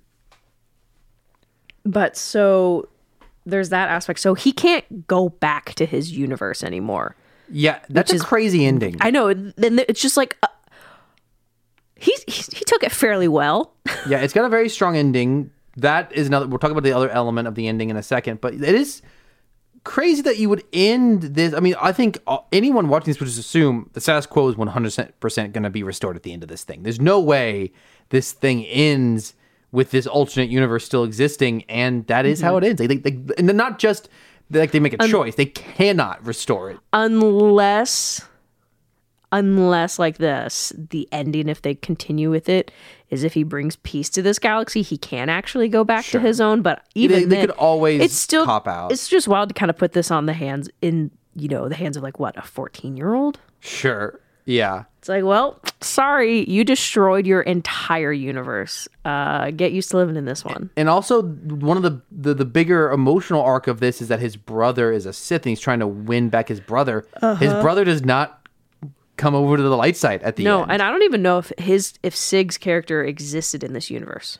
but so there's that aspect. So he can't go back to his universe anymore. Yeah, that's a is, crazy ending. I know. And it's just like, uh, he, he, he took it fairly well. Yeah, it's got a very strong ending. That is another, we'll talk about the other element of the ending in a second, but it is crazy that you would end this. I mean, I think anyone watching this would just assume the status quo is one hundred percent going to be restored at the end of this thing. There's no way this thing ends with this alternate universe still existing, and that is mm-hmm. how it ends. They, they, they, and not just like they make a Un- choice, they cannot restore it. Unless... Unless, like this, the ending, if they continue with it, is if he brings peace to this galaxy, he can actually go back sure. to his own. But even they, they then, could always it's still, cop out. It's just wild to kind of put this on the hands, in, you know, the hands of like, what, a fourteen-year-old? Sure. Yeah. It's like, well, sorry, you destroyed your entire universe. Uh, get used to living in this one. And also, one of the, the, the bigger emotional arc of this is that his brother is a Sith, and he's trying to win back his brother. Uh-huh. His brother does not come over to the light side at the no, end. No, and I don't even know if his if Sig's character existed in this universe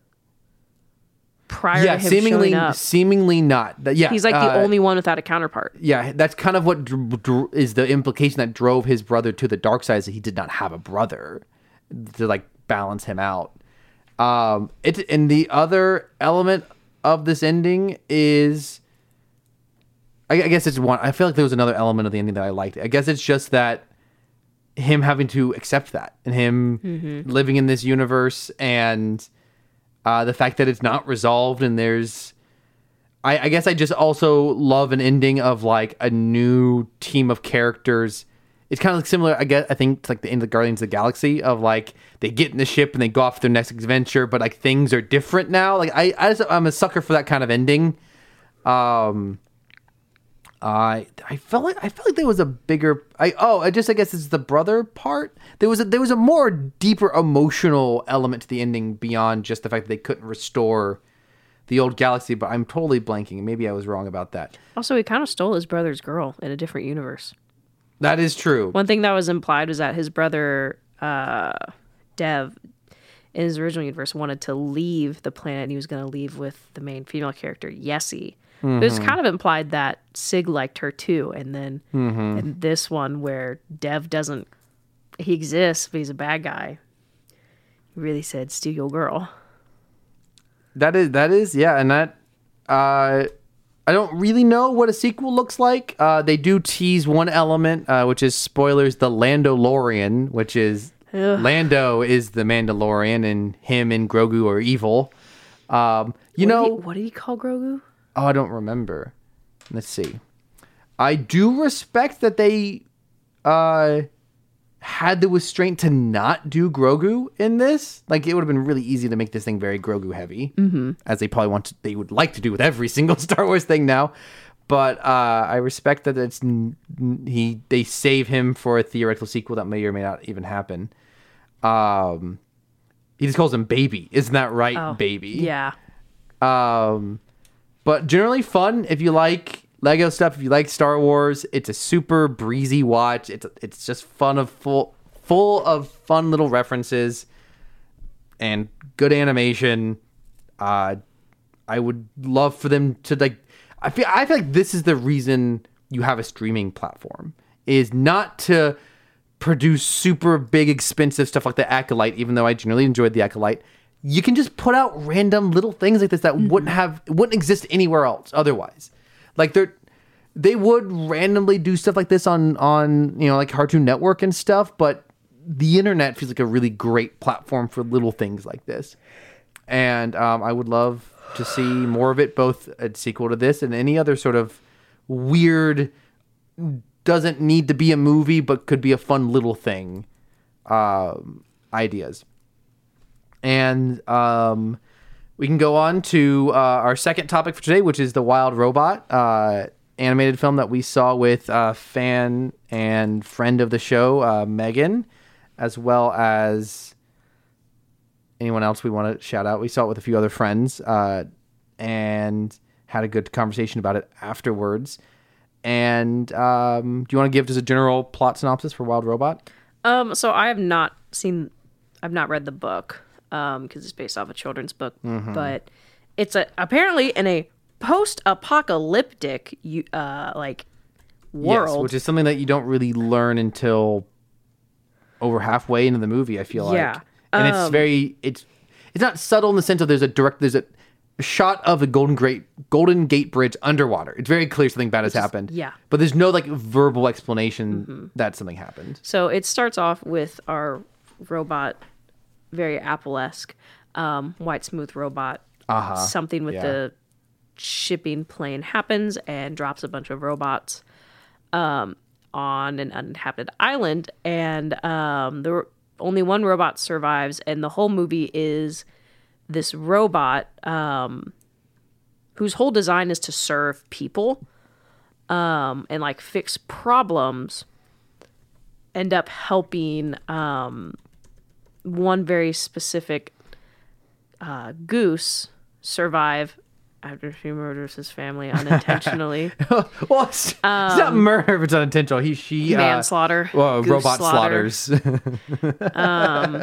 prior yeah, to him seemingly, showing up. Seemingly not. Yeah, he's like uh, the only one without a counterpart. Yeah, that's kind of what dr- dr- is the implication that drove his brother to the dark side, is that he did not have a brother to like balance him out. Um, it and the other element of this ending is, I, I guess it's one. I feel like there was another element of the ending that I liked. I guess it's just that. Him having to accept that, and him mm-hmm. living in this universe, and uh, the fact that it's not resolved, and there's, I, I guess I just also love an ending of like a new team of characters. It's kind of like similar, I guess, I think to like the end of Guardians of the Galaxy, of like they get in the ship and they go off their next adventure, but like things are different now. Like I, I just, I'm a sucker for that kind of ending. Um. I I felt like I felt like there was a bigger I oh I just I guess it's the brother part. There was a there was a more deeper emotional element to the ending beyond just the fact that they couldn't restore the old galaxy, but I'm totally blanking. Maybe I was wrong about that. Also, he kind of stole his brother's girl in a different universe. That is true. One thing that was implied was that his brother uh, Dev in his original universe wanted to leave the planet, and he was going to leave with the main female character, Yessie. Mm-hmm. It was kind of implied that Sig liked her too, and then mm-hmm. in this one where Dev doesn't, he exists, but he's a bad guy. He really said, "Steal your girl." That is that is yeah, and that uh, I don't really know what a sequel looks like. Uh, they do tease one element, uh, which is spoilers: the Landolorian, which is Ugh. Lando is the Mandalorian, and him and Grogu are evil. Um, you what know, did he, what did he call Grogu? oh, I don't remember. Let's see. I do respect that they uh, had the restraint to not do Grogu in this. Like, it would have been really easy to make this thing very Grogu heavy, mm-hmm. as they probably want to, they would like to do with every single Star Wars thing now. But uh, I respect that it's he they save him for a theoretical sequel that may or may not even happen. Um, he just calls him Baby. Isn't that right, Oh, Baby? Yeah. Um, but generally fun if you like Lego stuff. If you like Star Wars, it's a super breezy watch. It's it's just fun of full full of fun little references and good animation. Uh, I would love for them to like. I feel I feel like this is the reason you have a streaming platform, is not to produce super big expensive stuff like the Acolyte. Even though I generally enjoyed the Acolyte, you can just put out random little things like this that mm-hmm. wouldn't have wouldn't exist anywhere else otherwise. Like they're they would randomly do stuff like this on on you know like Cartoon Network and stuff, but the internet feels like a really great platform for little things like this. And um, I would love to see more of it, both a sequel to this and any other sort of weird, doesn't need to be a movie, but could be a fun little thing um, ideas. And um, we can go on to uh, our second topic for today, which is The Wild Robot, uh, animated film that we saw with uh, fan and friend of the show, uh, Megan, as well as anyone else we want to shout out. We saw it with a few other friends uh, and had a good conversation about it afterwards. And um, do you want to give just a general plot synopsis for Wild Robot? Um, so I have not seen, I've not read the book um, because it's based off a children's book, mm-hmm. but it's a apparently in a post-apocalyptic uh, like world, yes, which is something that you don't really learn until over halfway into the movie. I feel like, yeah. And um, it's very it's it's not subtle in the sense of there's a direct there's a shot of the Golden Gate Golden Gate Bridge underwater. It's very clear something bad has is, happened. Yeah. But there's no like verbal explanation mm-hmm. that something happened. So it starts off with our robot, very Apple-esque, um, white smooth robot. Uh-huh. Something with yeah. the shipping plane happens and drops a bunch of robots um, on an uninhabited island, and um, the only one robot survives, and the whole movie is this robot um, whose whole design is to serve people um, and like fix problems, end up helping um, one very specific uh, goose survive after she murders his family unintentionally. Well, it's, um, it's not murder if it's unintentional. He, she... Manslaughter. Uh, well, robot slaughter. slaughters. um,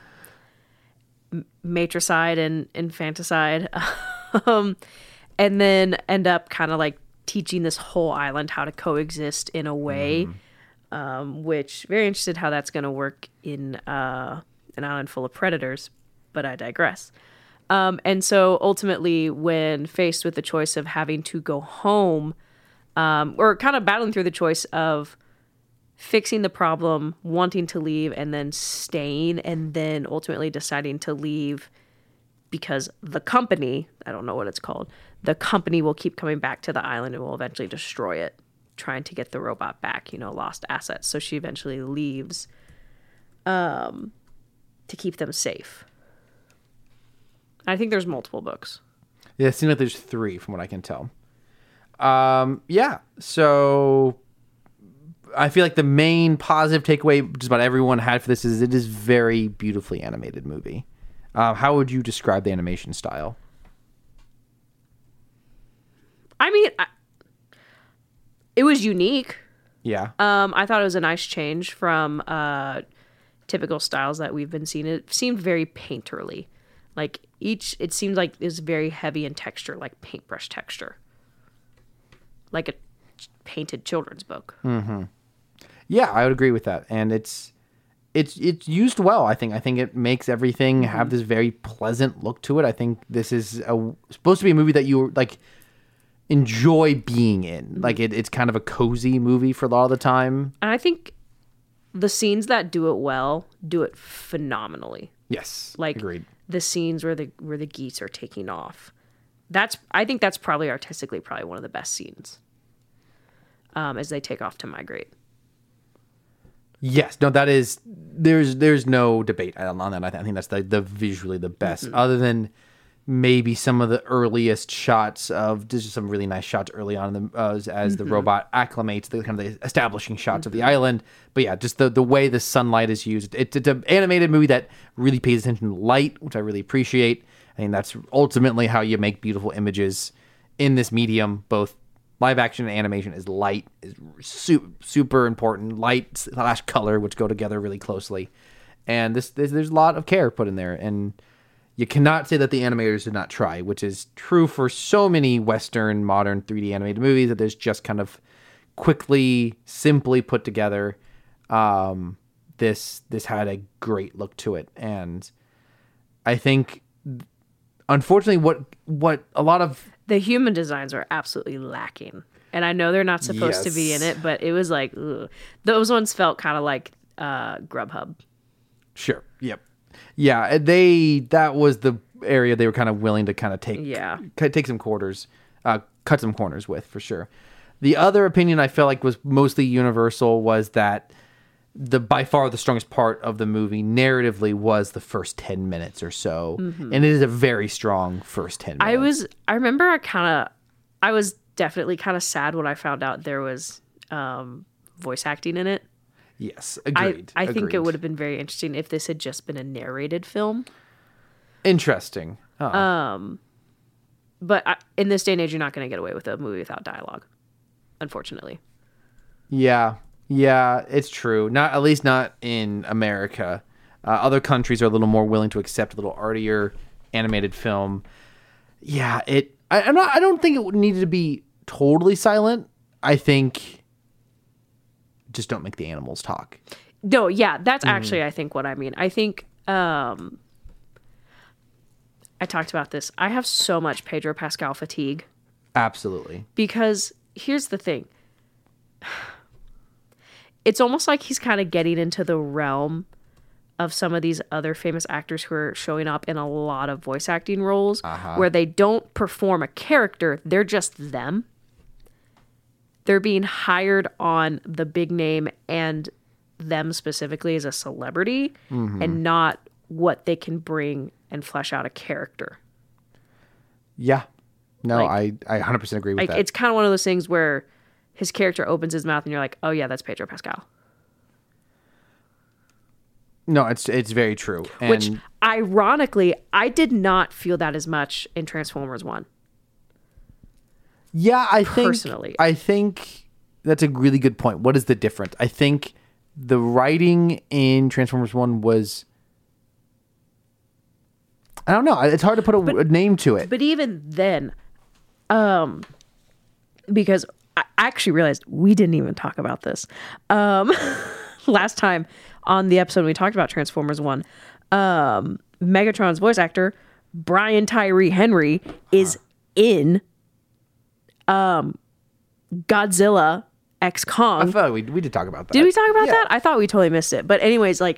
matricide and infanticide. um, and then end up kind of like teaching this whole island how to coexist in a way, mm. um, which very interested how that's going to work in uh, an island full of predators, but I digress. Um, and so ultimately, when faced with the choice of having to go home, um, or kind of battling through the choice of fixing the problem, wanting to leave, and then staying, and then ultimately deciding to leave because the company, I don't know what it's called, the company will keep coming back to the island and will eventually destroy it, trying to get the robot back, you know, lost assets. So she eventually leaves um, to keep them safe. I think there's multiple books. Yeah, it seems like there's three from what I can tell. Um, yeah, so I feel like the main positive takeaway just about everyone had for this is it is very beautifully animated movie. Uh, how would you describe the animation style? I mean, I, it was unique. Yeah. Um, I thought it was a nice change from uh, typical styles that we've been seeing. It seemed very painterly. Like each, it seemed like it was very heavy in texture, like paintbrush texture. Like a painted children's book. Mm-hmm. Yeah, I would agree with that. And it's it's it's used well. I think I think it makes everything Mm-hmm. have this very pleasant look to it. I think this is a, supposed to be a movie that you like enjoy being in. Mm-hmm. Like it, it's kind of a cozy movie for a lot of the time. And I think the scenes that do it well do it phenomenally. Yes, Like agreed. the scenes where the where the geese are taking off. That's I think that's probably artistically probably one of the best scenes. Um, as they take off to migrate. Yes, no, that is there's there's no debate on that. I, th- I think that's the, the visually the best, Mm-hmm. other than maybe some of the earliest shots of just some really nice shots early on in the, uh, as, as Mm-hmm. the robot acclimates, the kind of the establishing shots of the island. But yeah, just the the way the sunlight is used. It, it's an animated movie that really pays attention to light, which I really appreciate. I think that's ultimately how you make beautiful images in this medium, both live action and animation. Is light is su- super important. Light slash color, which go together really closely, and this, this there's a lot of care put in there, and you cannot say that the animators did not try, which is true for so many Western modern three D animated movies that there's just kind of quickly, simply put together. Um, this this had a great look to it, and I think, unfortunately, what what a lot of The human designs are absolutely lacking. And I know they're not supposed to be in Yes. it, but it was like, ugh. Those ones felt kind of like uh, Grubhub. Sure. Yep. Yeah. They that was the area they were kind of willing to kind of take. Yeah. c- Take some quarters, uh, cut some corners with for sure. The other opinion I felt like was mostly universal was that the by far the strongest part of the movie narratively was the first ten minutes or so, and it is a very strong first ten minutes. I was, I remember I kind of, I was definitely kind of sad when I found out there was um, voice acting in it. yes, I, agreed. I think it agreed. would have been very interesting if this had just been a narrated film. interesting. Oh. But I, in this day and age, you're not going to get away with a movie without dialogue, unfortunately. Yeah, yeah, it's true. Not at least not in America. Uh, other countries are a little more willing to accept a little artier animated film. Yeah, it. I, I'm not. I don't think it needed to be totally silent. I think just don't make the animals talk. No, yeah, that's actually I think what I mean. I think um I talked about this. I have so much Pedro Pascal fatigue Absolutely. because here's the thing. It's almost like he's kind of getting into the realm of some of these other famous actors who are showing up in a lot of voice acting roles where they don't perform a character, they're just them. They're being hired on the big name and them specifically as a celebrity and not what they can bring and flesh out a character. Yeah. No, Like- I I one hundred percent agree with Like that. it's kind of one of those things where his character opens his mouth and you're like, "Oh yeah, that's Pedro Pascal." No, it's it's very true. And Which ironically, I did not feel that as much in Transformers one. yeah, I think personally. I think that's a really good point. What is the difference? I think the writing in Transformers one was, I don't know. It's hard to put a, a name to it. But even then, um because I actually realized we didn't even talk about this. Um last time on the episode we talked about Transformers one, um Megatron's voice actor, Brian Tyree Henry, is in um Godzilla X I Kong. feel like we, we did talk about that. Did we talk about Yeah. that? I thought we totally missed it. But anyways, like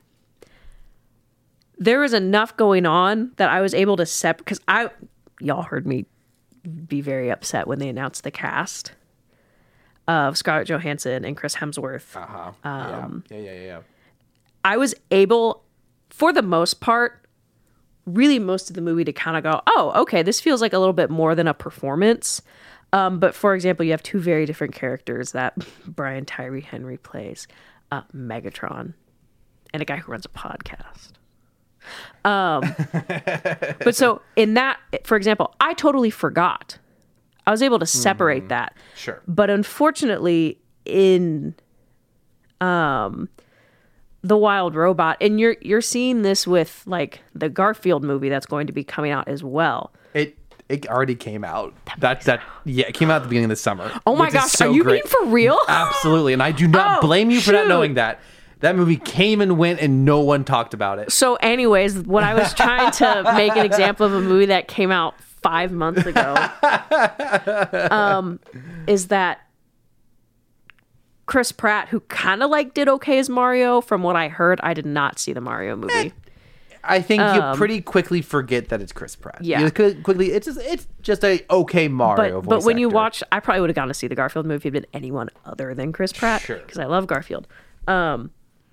there was enough going on that I was able to separate because I y'all heard me be very upset when they announced the cast of Scarlett Johansson and Chris Hemsworth. Uh-huh. Um, yeah. yeah, yeah, yeah. I was able, for the most part, really most of the movie to kind of go, oh, okay, this feels like a little bit more than a performance. Um, but for example, you have two very different characters that Brian Tyree Henry plays, uh, Megatron, and a guy who runs a podcast. Um, but so in that, for example, I totally forgot. I was able to separate that. Sure. But unfortunately, in um, The Wild Robot, and you're you're seeing this with like the Garfield movie that's going to be coming out as well. It it already came out. That that yeah, it came out at the beginning of the summer. Oh my which is gosh, so are you great. being for real? Absolutely, and I do not Oh, blame you for shoot. not knowing that. That movie came and went, and no one talked about it. So, anyways, what I was trying to make an example of a movie that came out five months ago um, is that Chris Pratt, who kind of like did okay as Mario, from what I heard, I did not see the Mario movie. I think you Um, pretty quickly forget that it's Chris Pratt. Yeah. You qu- quickly, it's just, it's just a okay Mario But but voice when you actor. watch, I probably would have gone to see the Garfield movie if it'd been anyone other than Chris Pratt, Sure. because I love Garfield. Um,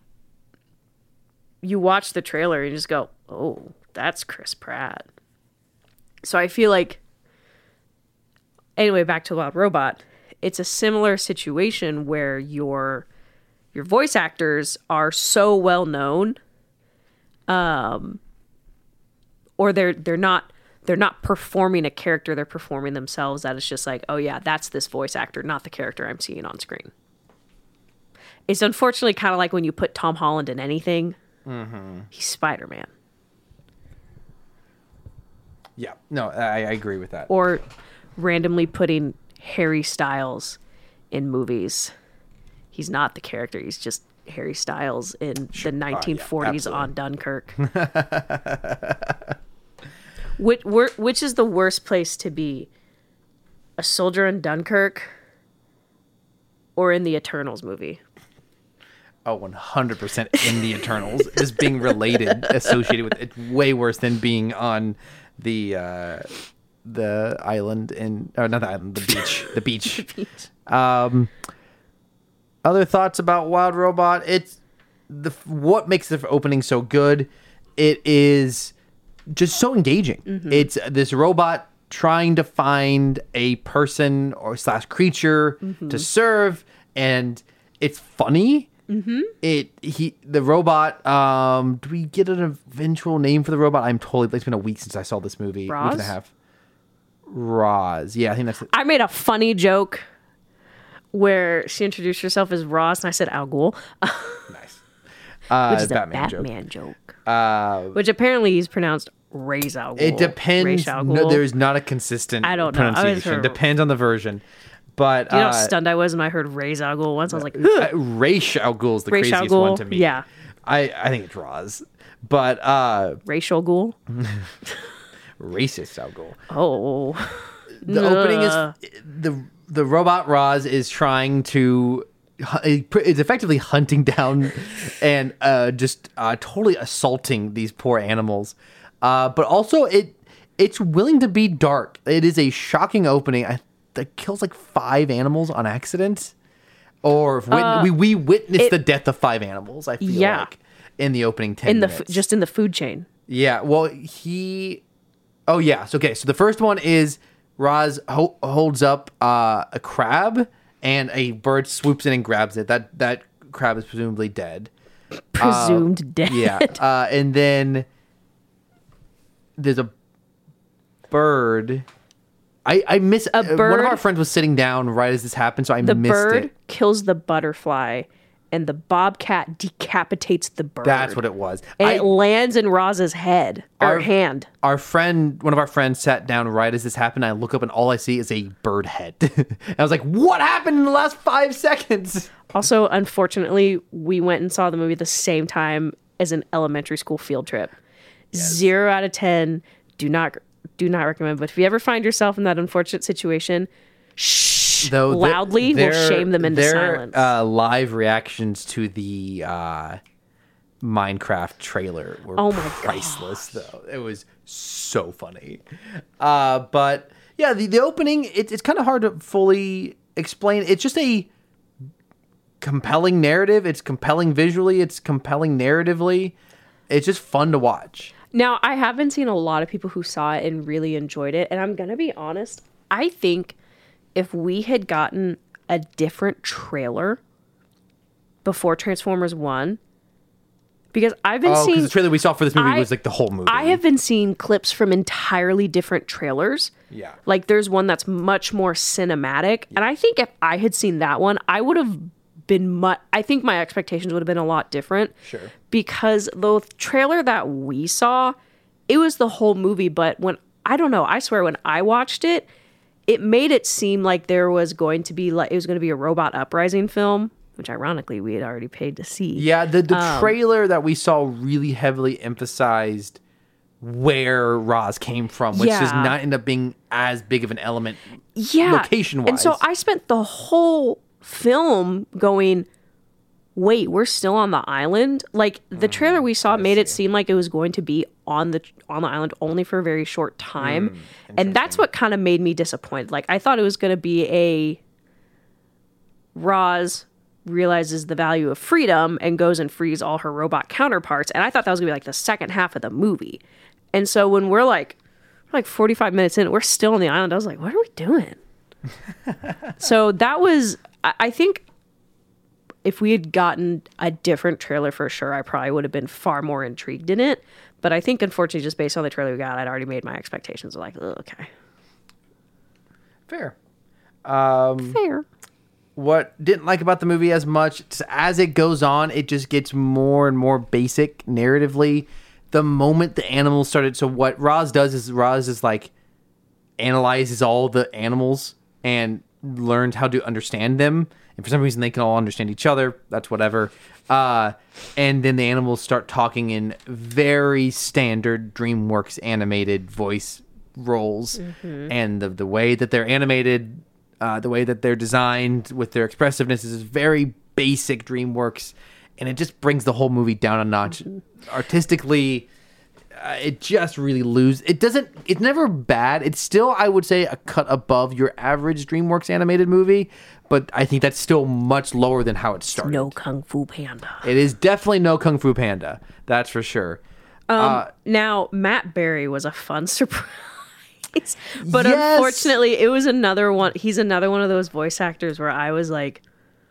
you watch the trailer and you just go, "Oh, that's Chris Pratt." So I feel like, anyway, back to Wild Robot. It's a similar situation where your your voice actors are so well known, um, or they're they're not they're not performing a character; they're performing themselves. That it's just like, oh yeah, that's this voice actor, not the character I'm seeing on screen. It's unfortunately kind of like when you put Tom Holland in anything. Mm-hmm. He's Spider-Man. Yeah, no, I, I agree with that. Or randomly putting Harry Styles in movies. He's not the character. He's just Harry Styles in the nineteen forties absolutely. on Dunkirk. which, wor- which is the worst place to be? A soldier in Dunkirk or in the Eternals movie? Oh, one hundred percent in the Eternals. Just being related, associated with it, way worse than being on the uh, the island in, or not the island, the beach. The beach. The beach. Um, other thoughts about Wild Robot? It's the what makes the opening so good. It is just so engaging. Mm-hmm. It's this robot trying to find a person or slash creature Mm-hmm. to serve, and it's funny. Mm-hmm. It he the robot. Um, do we get an eventual name for the robot? I'm totally. It's been a week since I saw this movie. Week and a Roz? half. Roz. Yeah, I think that's it. I made a funny joke where she introduced herself as Ross, and I said Al Ghul, Nice. Uh, which is Batman a joke. Batman joke. Uh, Which apparently he's pronounced Ra's al Ghul. It depends. Ra's al No, Ghul. there's not a consistent I don't know. I was pronunciation. heard- Depends on the version. But Do you know uh, how stunned I was when I heard Ra's al Ghul once? I was like, uh, Ra's al Ghul is the Ra's al craziest one Ghul? to me. Yeah. I, I think it's Roz. But uh, racial Ghul? racist al Ghul. Oh. The opening is the the robot Roz is trying to is effectively hunting down and uh, just uh, totally assaulting these poor animals. Uh, but also it it's willing to be dark. It is a shocking opening. I that kills like five animals on accident, or if wit- Uh, we we witnessed it- the death of five animals. I feel Yeah. like in the opening ten in the minutes. f- just in the food chain. Yeah, well, he. Oh yeah, so okay. So the first one is Roz ho- holds up uh, a crab, and a bird swoops in and grabs it. That that crab is presumably dead. Presumed dead. Yeah, uh, and then there's a bird. I I miss A uh, One of bird- our friends was sitting down right as this happened, so I The missed bird it. kills the butterfly, and the bobcat decapitates the bird. That's what it was. And I, it lands in Roz's head or Our- hand. Our friend, one of our friends, sat down right as this happened. I look up and all I see is a bird head. And I was like, "What happened in the last five seconds?" Also, unfortunately, we went and saw the movie the same time as an elementary school field trip. Zero out of ten. Do not do not recommend. But if you ever find yourself in that unfortunate situation, shh Though the- loudly will their- shame them into their, silence. Uh, live reactions to the uh, Minecraft trailer were Oh my priceless. Though it was so funny. Uh, but yeah, the the opening it, it's kind of hard to fully explain. It's just a compelling narrative. It's compelling visually. It's compelling narratively. It's just fun to watch. Now, I have been seeing a lot of people who saw it and really enjoyed it. And I'm going to be honest, I think if we had gotten a different trailer before Transformers one, because I've been Oh, because seeing. the trailer we saw for this movie I- was like the whole movie. I have been seeing clips from entirely different trailers. Yeah. Like there's one that's much more cinematic. And I think if I had seen that one, I would have been much, I think my expectations would have been a lot different. Sure. Because the trailer that we saw, it was the whole movie. But when, I don't know, I swear when I watched it, it made it seem like there was going to be like, it was going to be a robot uprising film which ironically we had already paid to see. Yeah, the, the Um, trailer that we saw really heavily emphasized where Roz came from, which does Yeah. not end up being as big of an element Yeah. location-wise. And so I spent the whole film going, wait, we're still on the island? Like the trailer we saw made it seem like it was going to be on the on the island only for a very short time. And that's what kind of made me disappointed. Like I thought it was going to be a Roz realizes the value of freedom and goes and frees all her robot counterparts. And I thought that was going to be like the second half of the movie. And so when we're like we're like forty-five minutes in, we're still on the island. I was like, what are we doing? So that was, I I think if we had gotten a different trailer for sure, I probably would have been far more intrigued in it. But I think, unfortunately, just based on the trailer we got, I'd already made my expectations like, oh, okay. Fair. Um, Fair. what didn't like about the movie as much, just as it goes on, it just gets more and more basic narratively. The moment the animals started, so what Roz does is Roz is like analyzes all the animals and learns how to understand them. And for some reason, they can all understand each other. That's whatever. Uh, and then the animals start talking in very standard DreamWorks animated voice roles. Mm-hmm. And the, the way that they're animated, uh, the way that they're designed with their expressiveness is very basic DreamWorks. And it just brings the whole movie down a notch. Mm-hmm. Artistically, uh, it just really loses. It doesn't, it's never bad. It's still, I would say, a cut above your average DreamWorks animated movie. But I think that's still much lower than how it started. No Kung Fu Panda. It is definitely no Kung Fu Panda. That's for sure. Um, uh, now, Matt Berry was a fun surprise. But Yes. unfortunately, it was another one. He's another one of those voice actors where I was like,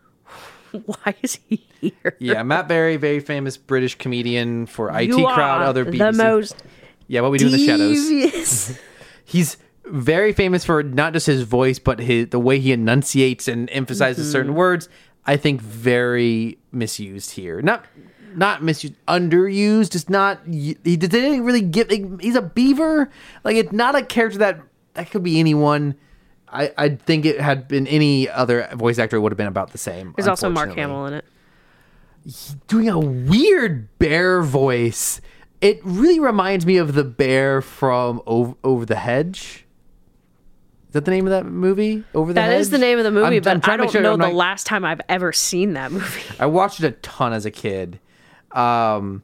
why is he here? Yeah, Matt Berry, very famous British comedian for I T You Crowd, are other B B C. the most Yeah, What We Do in the Shadows. devious. He's very famous for not just his voice, but his the way he enunciates and emphasizes Mm-hmm. certain words. I think very misused here. Not not misused, underused. It's not. He didn't really give. He's a beaver. Like, it's not a character that that could be anyone. I I think it had been any other voice actor, it would have been about the same. There's also Mark unfortunately. Hamill in it. Doing a weird bear voice. It really reminds me of the bear from Over, Over the Hedge. Is that the name of that movie? Over the That Hedge? is the name of the movie, I'm- but I'm trying I to make don't sure know I'm the not- last time I've ever seen that movie. I watched it a ton as a kid. Um,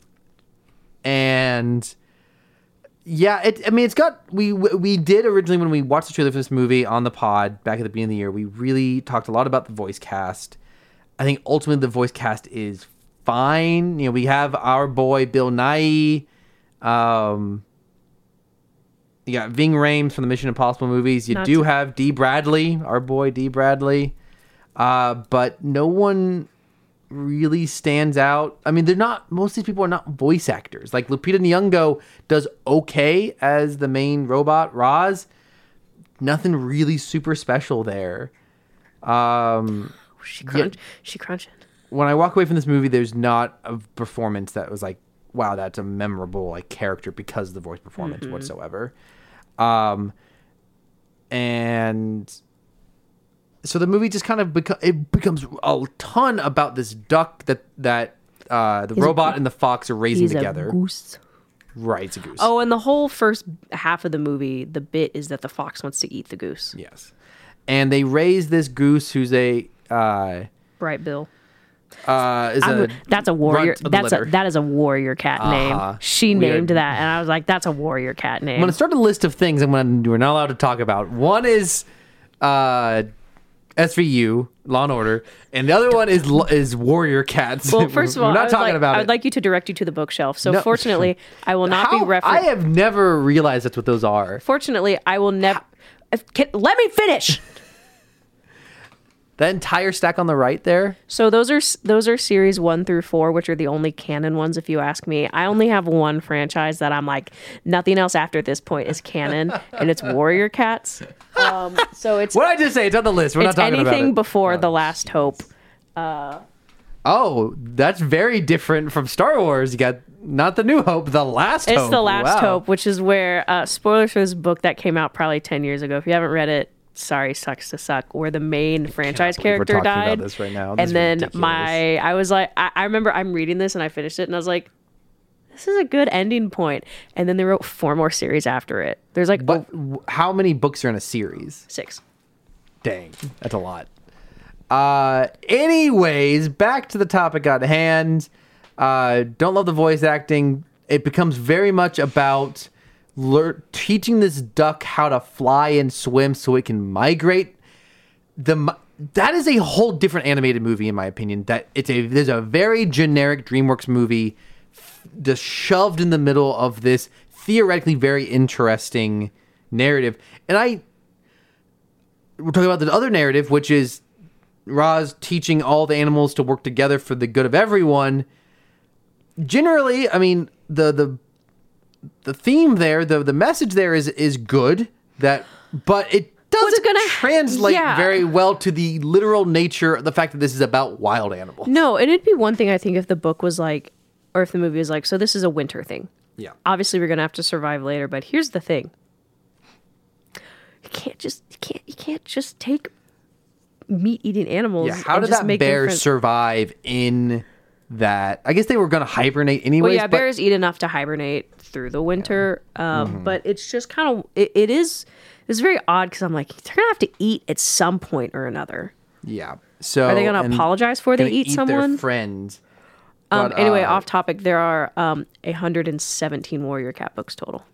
and yeah, it, I mean, it's got, we, we did originally, when we watched the trailer for this movie on the pod back at the beginning of the year, we really talked a lot about the voice cast. I think ultimately the voice cast is fine. You know, we have our boy Bill Nighy. Um, you got Ving Rhames from the Mission Impossible movies. You Not do to- have Dee Bradley, our boy Dee Bradley. Uh, but no one really stands out. I mean, they're not, most of these people are not voice actors. Like Lupita Nyong'o does okay as the main robot, Roz. Nothing really super special there. Um, She crunch. She crunching. when I walk away from this movie, there's not a performance that was like, wow, that's a memorable like character because of the voice performance Mm-hmm. whatsoever. Um, and so the movie just kind of beco- it becomes a ton about this duck that that uh, the He's a- robot and the fox are raising He's together. a goose. Right, it's a goose. Oh, and the whole first half of the movie, the bit is that the fox wants to eat the goose. Yes, and they raise this goose who's a uh, Right, Bill. uh, is I'm a a- that's a warrior. runt of the That's a litter. that is a warrior cat Uh-huh. name. She We are- named that, and I was like, "That's a warrior cat name." I'm going to start a list of things I'm going to we're not allowed to talk about. One is uh, S V U, Law and Order, and the other one is is Warrior Cats. Well, first of all, we're I not would talking like, about I it. would like you to direct you to the bookshelf. So, No. fortunately, I will not How? be referenced. I have never realized that's what those are. Fortunately, I will never. Let me finish. That entire stack on the right there. So those are those are series one through four, which are the only canon ones. If you ask me, I only have one franchise that I'm like, nothing else after this point is canon, and it's Warrior Cats. Um, so it's What did I just say? It's on the list. We're it's not talking about anything it. before The Last Hope. Oh, that's very different from Star Wars. You got not the New Hope, the Last It's Hope. The Last Wow. Hope, which is where uh, spoilers for this book that came out probably ten years ago. If you haven't read it, sorry, sucks to suck, where the main franchise believe we're character talking about died. this right now. This and is then ridiculous. my, I was like, I, I remember I'm reading this and I finished it and I was like, this is a good ending point. And then they wrote four more series after it. There's like But oh, w- how many books are in a series? six. Dang, that's a lot. Uh, anyways, back to the topic at hand. Uh, don't love the voice acting. It becomes very much about lear- teaching this duck how to fly and swim so it can migrate. The mi- that is a whole different animated movie, in my opinion. That it's a there's a very generic DreamWorks movie f- just shoved in the middle of this theoretically very interesting narrative, and I. We're talking about the other narrative, which is Roz teaching all the animals to work together for the good of everyone. Generally, I mean, the the the theme there, the the message there is is good. That, but it doesn't gonna- translate yeah. very well to the literal nature of the fact that this is about wild animals. No, and it'd be one thing I think if the book was like, or if the movie was like, so this is a winter thing. Yeah. Obviously, we're gonna have to survive later, but here's the thing: you can't just you can't you can't just take meat eating animals. Yeah. How and did just that make them bear friends. survive in that? I guess they were going to hibernate anyways. Well, yeah, but bears eat enough to hibernate through the winter, um, Mm-hmm. but it's just kind of it, it is it's very odd because I'm like they're gonna have to eat at some point or another. yeah. So Are they gonna and apologize for they gonna eat Their someone? friends. Um, But, anyway, uh, off topic. There are um, one hundred seventeen Warrior Cat books total.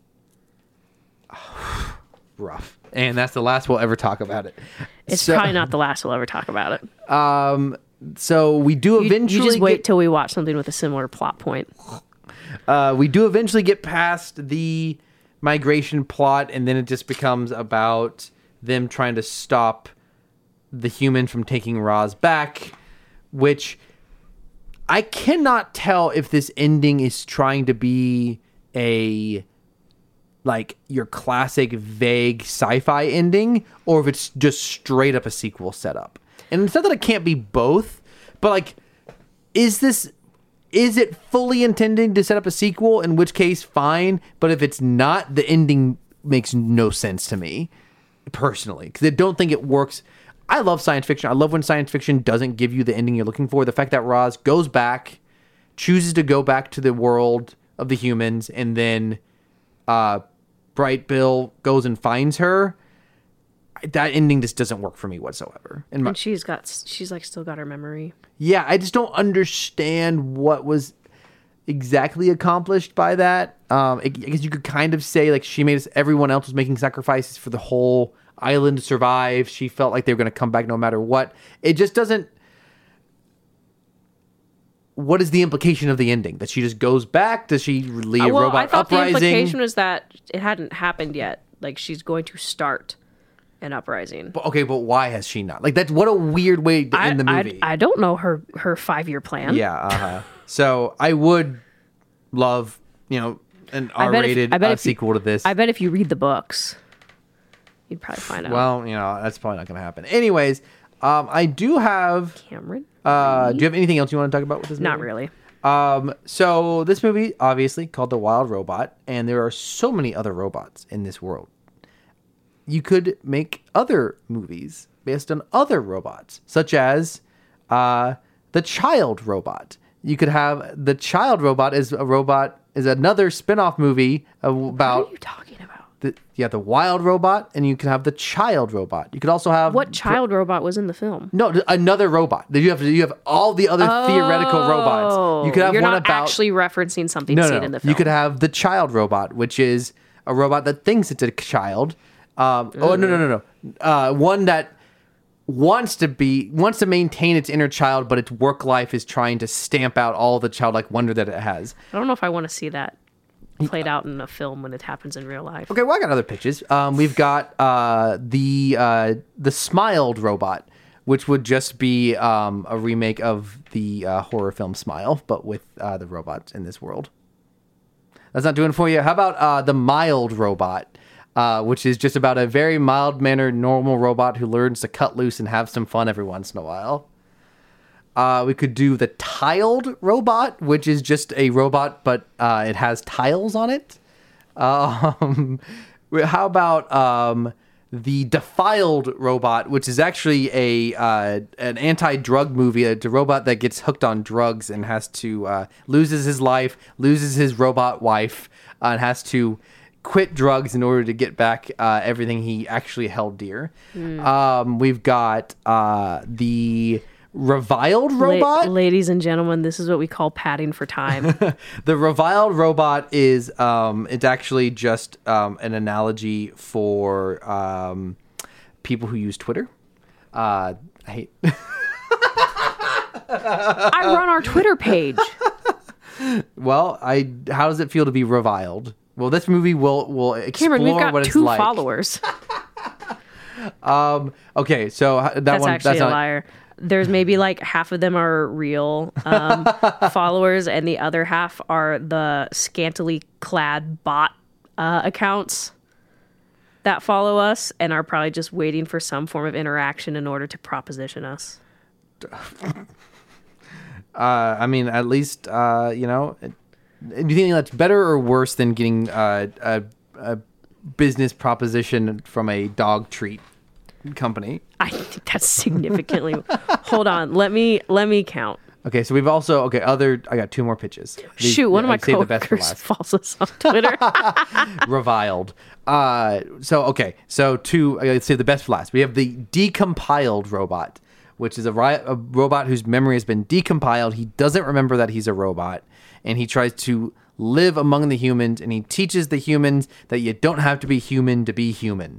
Rough. And that's the last we'll ever talk about it. It's So- probably not the last we'll ever talk about it. Um, so we do You, eventually you just wait get, till we watch something with a similar plot point. uh, we do eventually get past the migration plot, and then it just becomes about them trying to stop the human from taking Roz back, which I cannot tell if this ending is trying to be a like your classic vague sci-fi ending, or if it's just straight up a sequel setup. And it's not that it can't be both, but like, is this is it fully intending to set up a sequel? In which case, fine. But if it's not, the ending makes no sense to me personally, because I don't think it works. I love science fiction. I love when science fiction doesn't give you the ending you're looking for. The fact that Roz goes back, chooses to go back to the world of the humans, and then uh, Bright Bill goes and finds her. That ending just doesn't work for me whatsoever. And my, And she's got she's like still got her memory. yeah, I just don't understand what was exactly accomplished by that. Um, I guess you could kind of say like she made us, everyone else was making sacrifices for the whole island to survive. She felt like they were going to come back no matter what. It just doesn't. What is the implication of the ending? That she just goes back? Does she lead a Uh, well, robot I thought uprising? the implication was that it hadn't happened yet. Like she's going to start an uprising. But, okay, but why has she not? Like that's what a weird way to I, end the I, movie. I don't know her her five year plan. Yeah. Uh-huh. So I would love, you know, an I bet if- R-rated I bet uh, if you- sequel to this. I bet if you read the books, you'd probably find out. Well, you know, that's probably not going to happen. Anyways, um, I do have. Cameron? Uh, do you have anything else you want to talk about with this movie? Not really. Um, so this movie, obviously called The Wild Robot, and there are so many other robots in this world. You could make other movies based on other robots, such as uh, the Child Robot. You could have the Child Robot is a robot is another spin-off movie What about are you talking about? the yeah the Wild Robot, and you can have the Child Robot. You could also have What child robot was in the film? no another robot. You have you have all the other theoretical robots. You could have Oh, You're one not about actually referencing something no, seen no, no. in the film. You could have the Child Robot, which is a robot that thinks it's a child. Um, oh no no no no! Uh, one that wants to be wants to maintain its inner child, but its work life is trying to stamp out all the childlike wonder that it has. I don't know if I want to see that played out in a film when it happens in real life. Okay, well I got other pitches. Um, we've got uh, the uh, the Smiled Robot, which would just be um, a remake of the uh, horror film Smile, but with uh, the robots in this world. That's not doing it for you. How about uh, the Mild Robot? Uh, which is just about a very mild-mannered, normal robot who learns to cut loose and have some fun every once in a while. Uh, we could do the Tiled Robot, which is just a robot, but uh, it has tiles on it. Um, how about um, the Defiled Robot, which is actually a uh, an anti-drug movie. It's a robot that gets hooked on drugs and has to uh, loses his life, loses his robot wife, uh, and has to quit drugs in order to get back uh, everything he actually held dear. Mm. Um, we've got uh, the Reviled Robot. La- ladies and gentlemen, this is what we call padding for time. The Reviled Robot is um, it's actually just um, an analogy for um, people who use Twitter. Uh, I hate. I run our Twitter page. Well, I how does it feel to be reviled? Well, this movie will will explore Cameron, we've got what it's two like. followers. um. Okay, so that that's one actually that's a not, liar. There's maybe like half of them are real um, followers, and the other half are the scantily clad bot uh, accounts that follow us and are probably just waiting for some form of interaction in order to proposition us. Uh, I mean, at least uh, you know. Do you think that's better or worse than getting uh, a, a business proposition from a dog treat company? I think that's significantly. Hold on, let me let me count. Okay, so we've also okay other. I got two more pitches. These, Shoot, one of my I'd save the best for coworkers last. follows us on Twitter. Reviled. Uh, so okay, so two. Uh, let's say the best for last. We have the Decompiled Robot, which is a, ri- a robot whose memory has been decompiled. He doesn't remember that he's a robot, and he tries to live among the humans, and he teaches the humans that you don't have to be human to be human.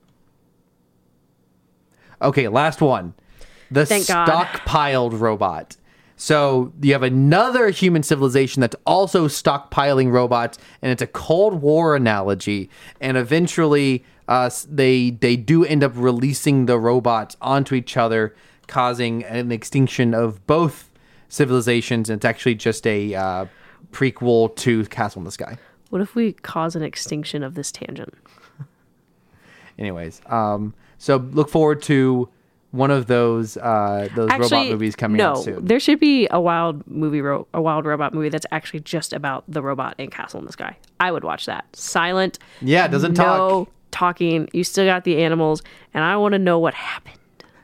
Okay, last one. The Thank God. Stockpiled Robot. So you have another human civilization that's also stockpiling robots, and it's a Cold War analogy. And eventually, uh, they they do end up releasing the robots onto each other, causing an extinction of both civilizations. And it's actually just a uh, prequel to Castle in the Sky. What if we cause an extinction of this tangent? Anyways, um, so look forward to one of those uh, those Actually, robot movies coming no, out soon. There should be a wild movie, ro- a wild robot movie that's actually just about the robot in Castle in the Sky. I would watch that. Silent. Yeah, it doesn't no talk. talking. You still got the animals, and I want to know what happened.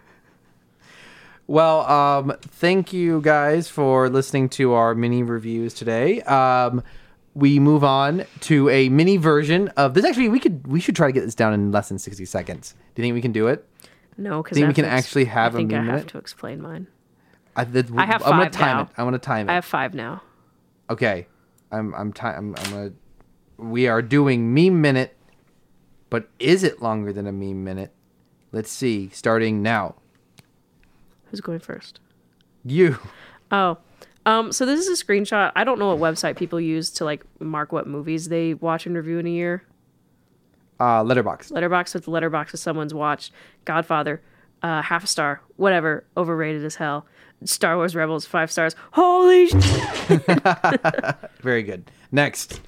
Well, um, thank you guys for listening to our mini reviews today. Um, we move on to a mini version of this. Actually, we could we should try to get this down in less than sixty seconds. Do you think we can do it? No, because Think we can actually have I think a I have minute? to explain mine. I, that, I have I'm gonna five time now. it. I want to time it. I have five now. Okay, I'm I'm time. I'm, I'm gonna. We are doing meme minute, but is it longer than a meme minute? Let's see. Starting now. Who's going first? You. Oh, um, so this is a screenshot. I don't know what website people use to like mark what movies they watch and review in a year. Uh, Letterboxd. Letterbox with the letterbox of someone's watched. Godfather, uh, half a star. Whatever, overrated as hell. Star Wars Rebels, five stars. Holy sh- Very good. Next.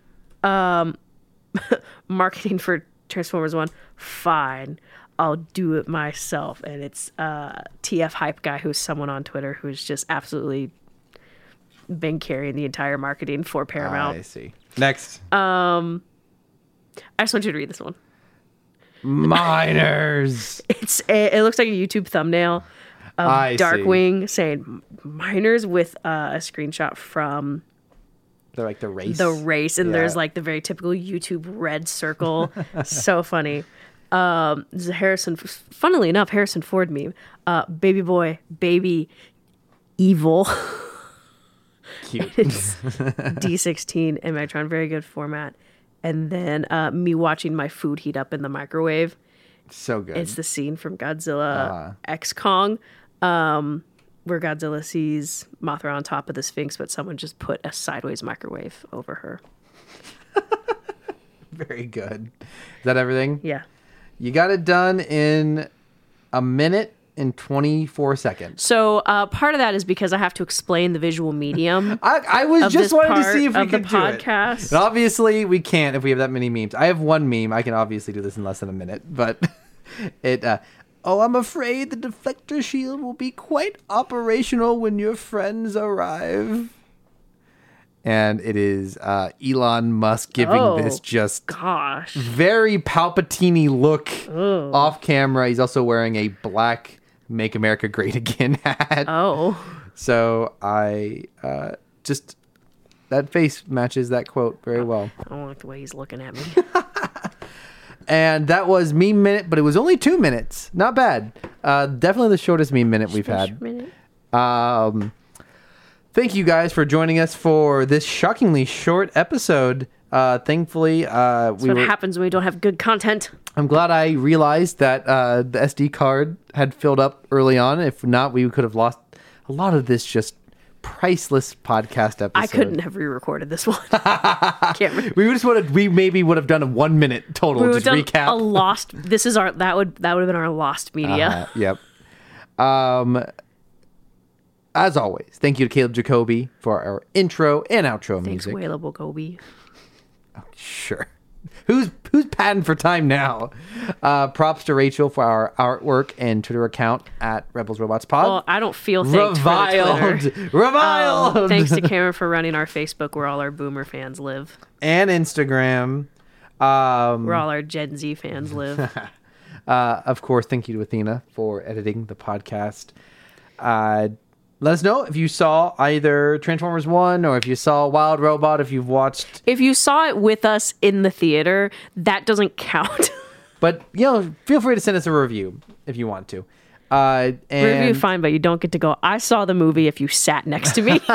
Marketing for Transformers One. Fine, I'll do it myself. And it's uh, T F Hype Guy, who's someone on Twitter who's just absolutely been carrying the entire marketing for Paramount. I see. Next. I just want you to read this one. Miners. It's a, it looks like a YouTube thumbnail of I see. Darkwing saying miners with uh, a screenshot from They're like the race. the race, and Yeah. there's like the very typical YouTube red circle. So funny. Um, this is a Harrison. Funnily enough, Harrison Ford meme. Uh, baby boy, baby, evil. Cute. It's D sixteen and Metron, very good format. And then uh, me watching my food heat up in the microwave. So good. It's the scene from Godzilla Uh-huh. X Kong, um, where Godzilla sees Mothra on top of the Sphinx, but someone just put a sideways microwave over her. Very good. Is that everything? Yeah. You got it done in a minute and twenty-four seconds. So uh, part of that is because I have to explain the visual medium. I, I was Of just this wanting to part see if we of the could do it. podcast. And obviously, we can't if we have that many memes. I have one meme. I can obviously do this in less than a minute, but it. Uh, oh, I'm afraid the deflector shield will be quite operational when your friends arrive. and it is uh, Elon Musk giving Oh. this just Gosh. very Palpatine look off camera. He's also wearing a black "Make America Great Again" hat. Oh. So I uh, just that face matches that quote very well. I don't like the way he's looking at me. And that was Meme Minute, but it was only two minutes. Not bad. Uh, definitely the shortest Meme Minute we've had. Minute. Um, thank you guys for joining us for this shockingly short episode. Uh, thankfully, uh, That's we what were, happens when we don't have good content. I'm glad I realized that uh, the S D card had filled up early on. If not, we could have lost a lot of this just priceless podcast episode. I couldn't have re-recorded this one. Can't re- We just would have. We maybe would have done a one minute total. we would just have done recap. a lost. This is our. That would that would have been our lost media. Uh, yep. Um, as always, thank you to Caleb Jacoby for our intro and outro Thanks, music. Whalable Gobi. Sure. Who's who's patting for time now? Uh, props to Rachel for our artwork and Twitter account at Rebels Robots Pod. Well, I don't feel thanked Reviled, for the Twitter. reviled. Oh, thanks to Cameron for running our Facebook, where all our Boomer fans live, and Instagram. Um, where all our Gen Z fans live. Uh, of course, thank you to Athena for editing the podcast. Uh, let us know if you saw either Transformers one or if you saw Wild Robot, if you've watched. If you saw it with us in the theater, that doesn't count. But, you know, feel free to send us a review if you want to. Uh, and, Review fine, but you don't get to go, I saw the movie if you sat next to me.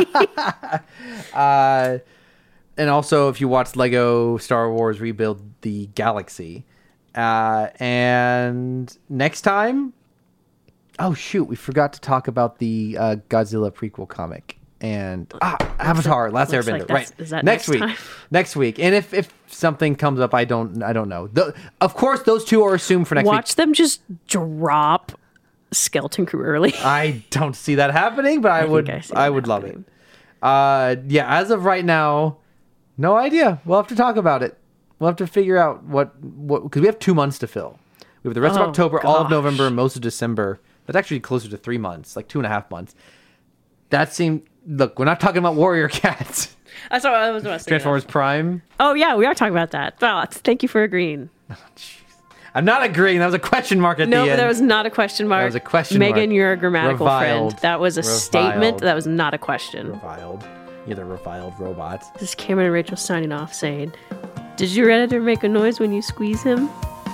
uh, and also, if you watched Lego Star Wars Rebuild the Galaxy. Uh, and next time... Oh, shoot. We forgot to talk about the uh, Godzilla prequel comic. And ah, Avatar, Last looks Airbender. like that's- right. is that next, next week. time? Next week. And if, if something comes up, I don't I don't know. The, of course, those two are assumed for next Watch week. them just drop Skeleton Crew early. I don't see that happening, but I, think would I see I that would love it. happening. Uh, yeah, as of right now, no idea. We'll have to talk about it. We'll have to figure out what what because we have two months to fill. We have the rest Oh, of October, all of gosh. November, and most of December. That's actually closer to three months, like two and a half months. That seemed. Look, we're not talking about Warrior Cats. That's what I was about to say. Transformers Prime. Oh, yeah, we are talking about that. Well, thank you for agreeing. I'm not agreeing. That was a question mark at No, the end. that was not a question mark. That was a question Megan, mark. you're a grammatical Reviled. friend. That was a Reviled. statement. That was not a question. reviled. You're the reviled robots. This is Cameron and Rachel signing off saying, did your editor make a noise when you squeeze him?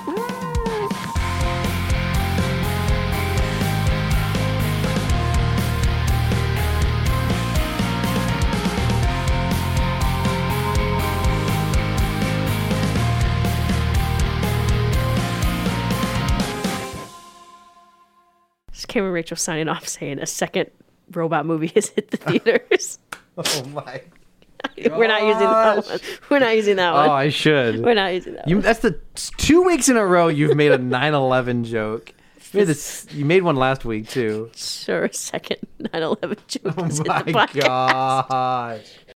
This is Cameron and Rachel signing off saying a second robot movie has hit the theaters. Oh my. We're not using that one. We're not using that one. Oh, I should. We're not using that You, one. that's the two weeks in a row you've made a nine eleven joke. You made, this, you made one last week too. Sure, a second nine eleven joke Oh has hit my the podcast. gosh.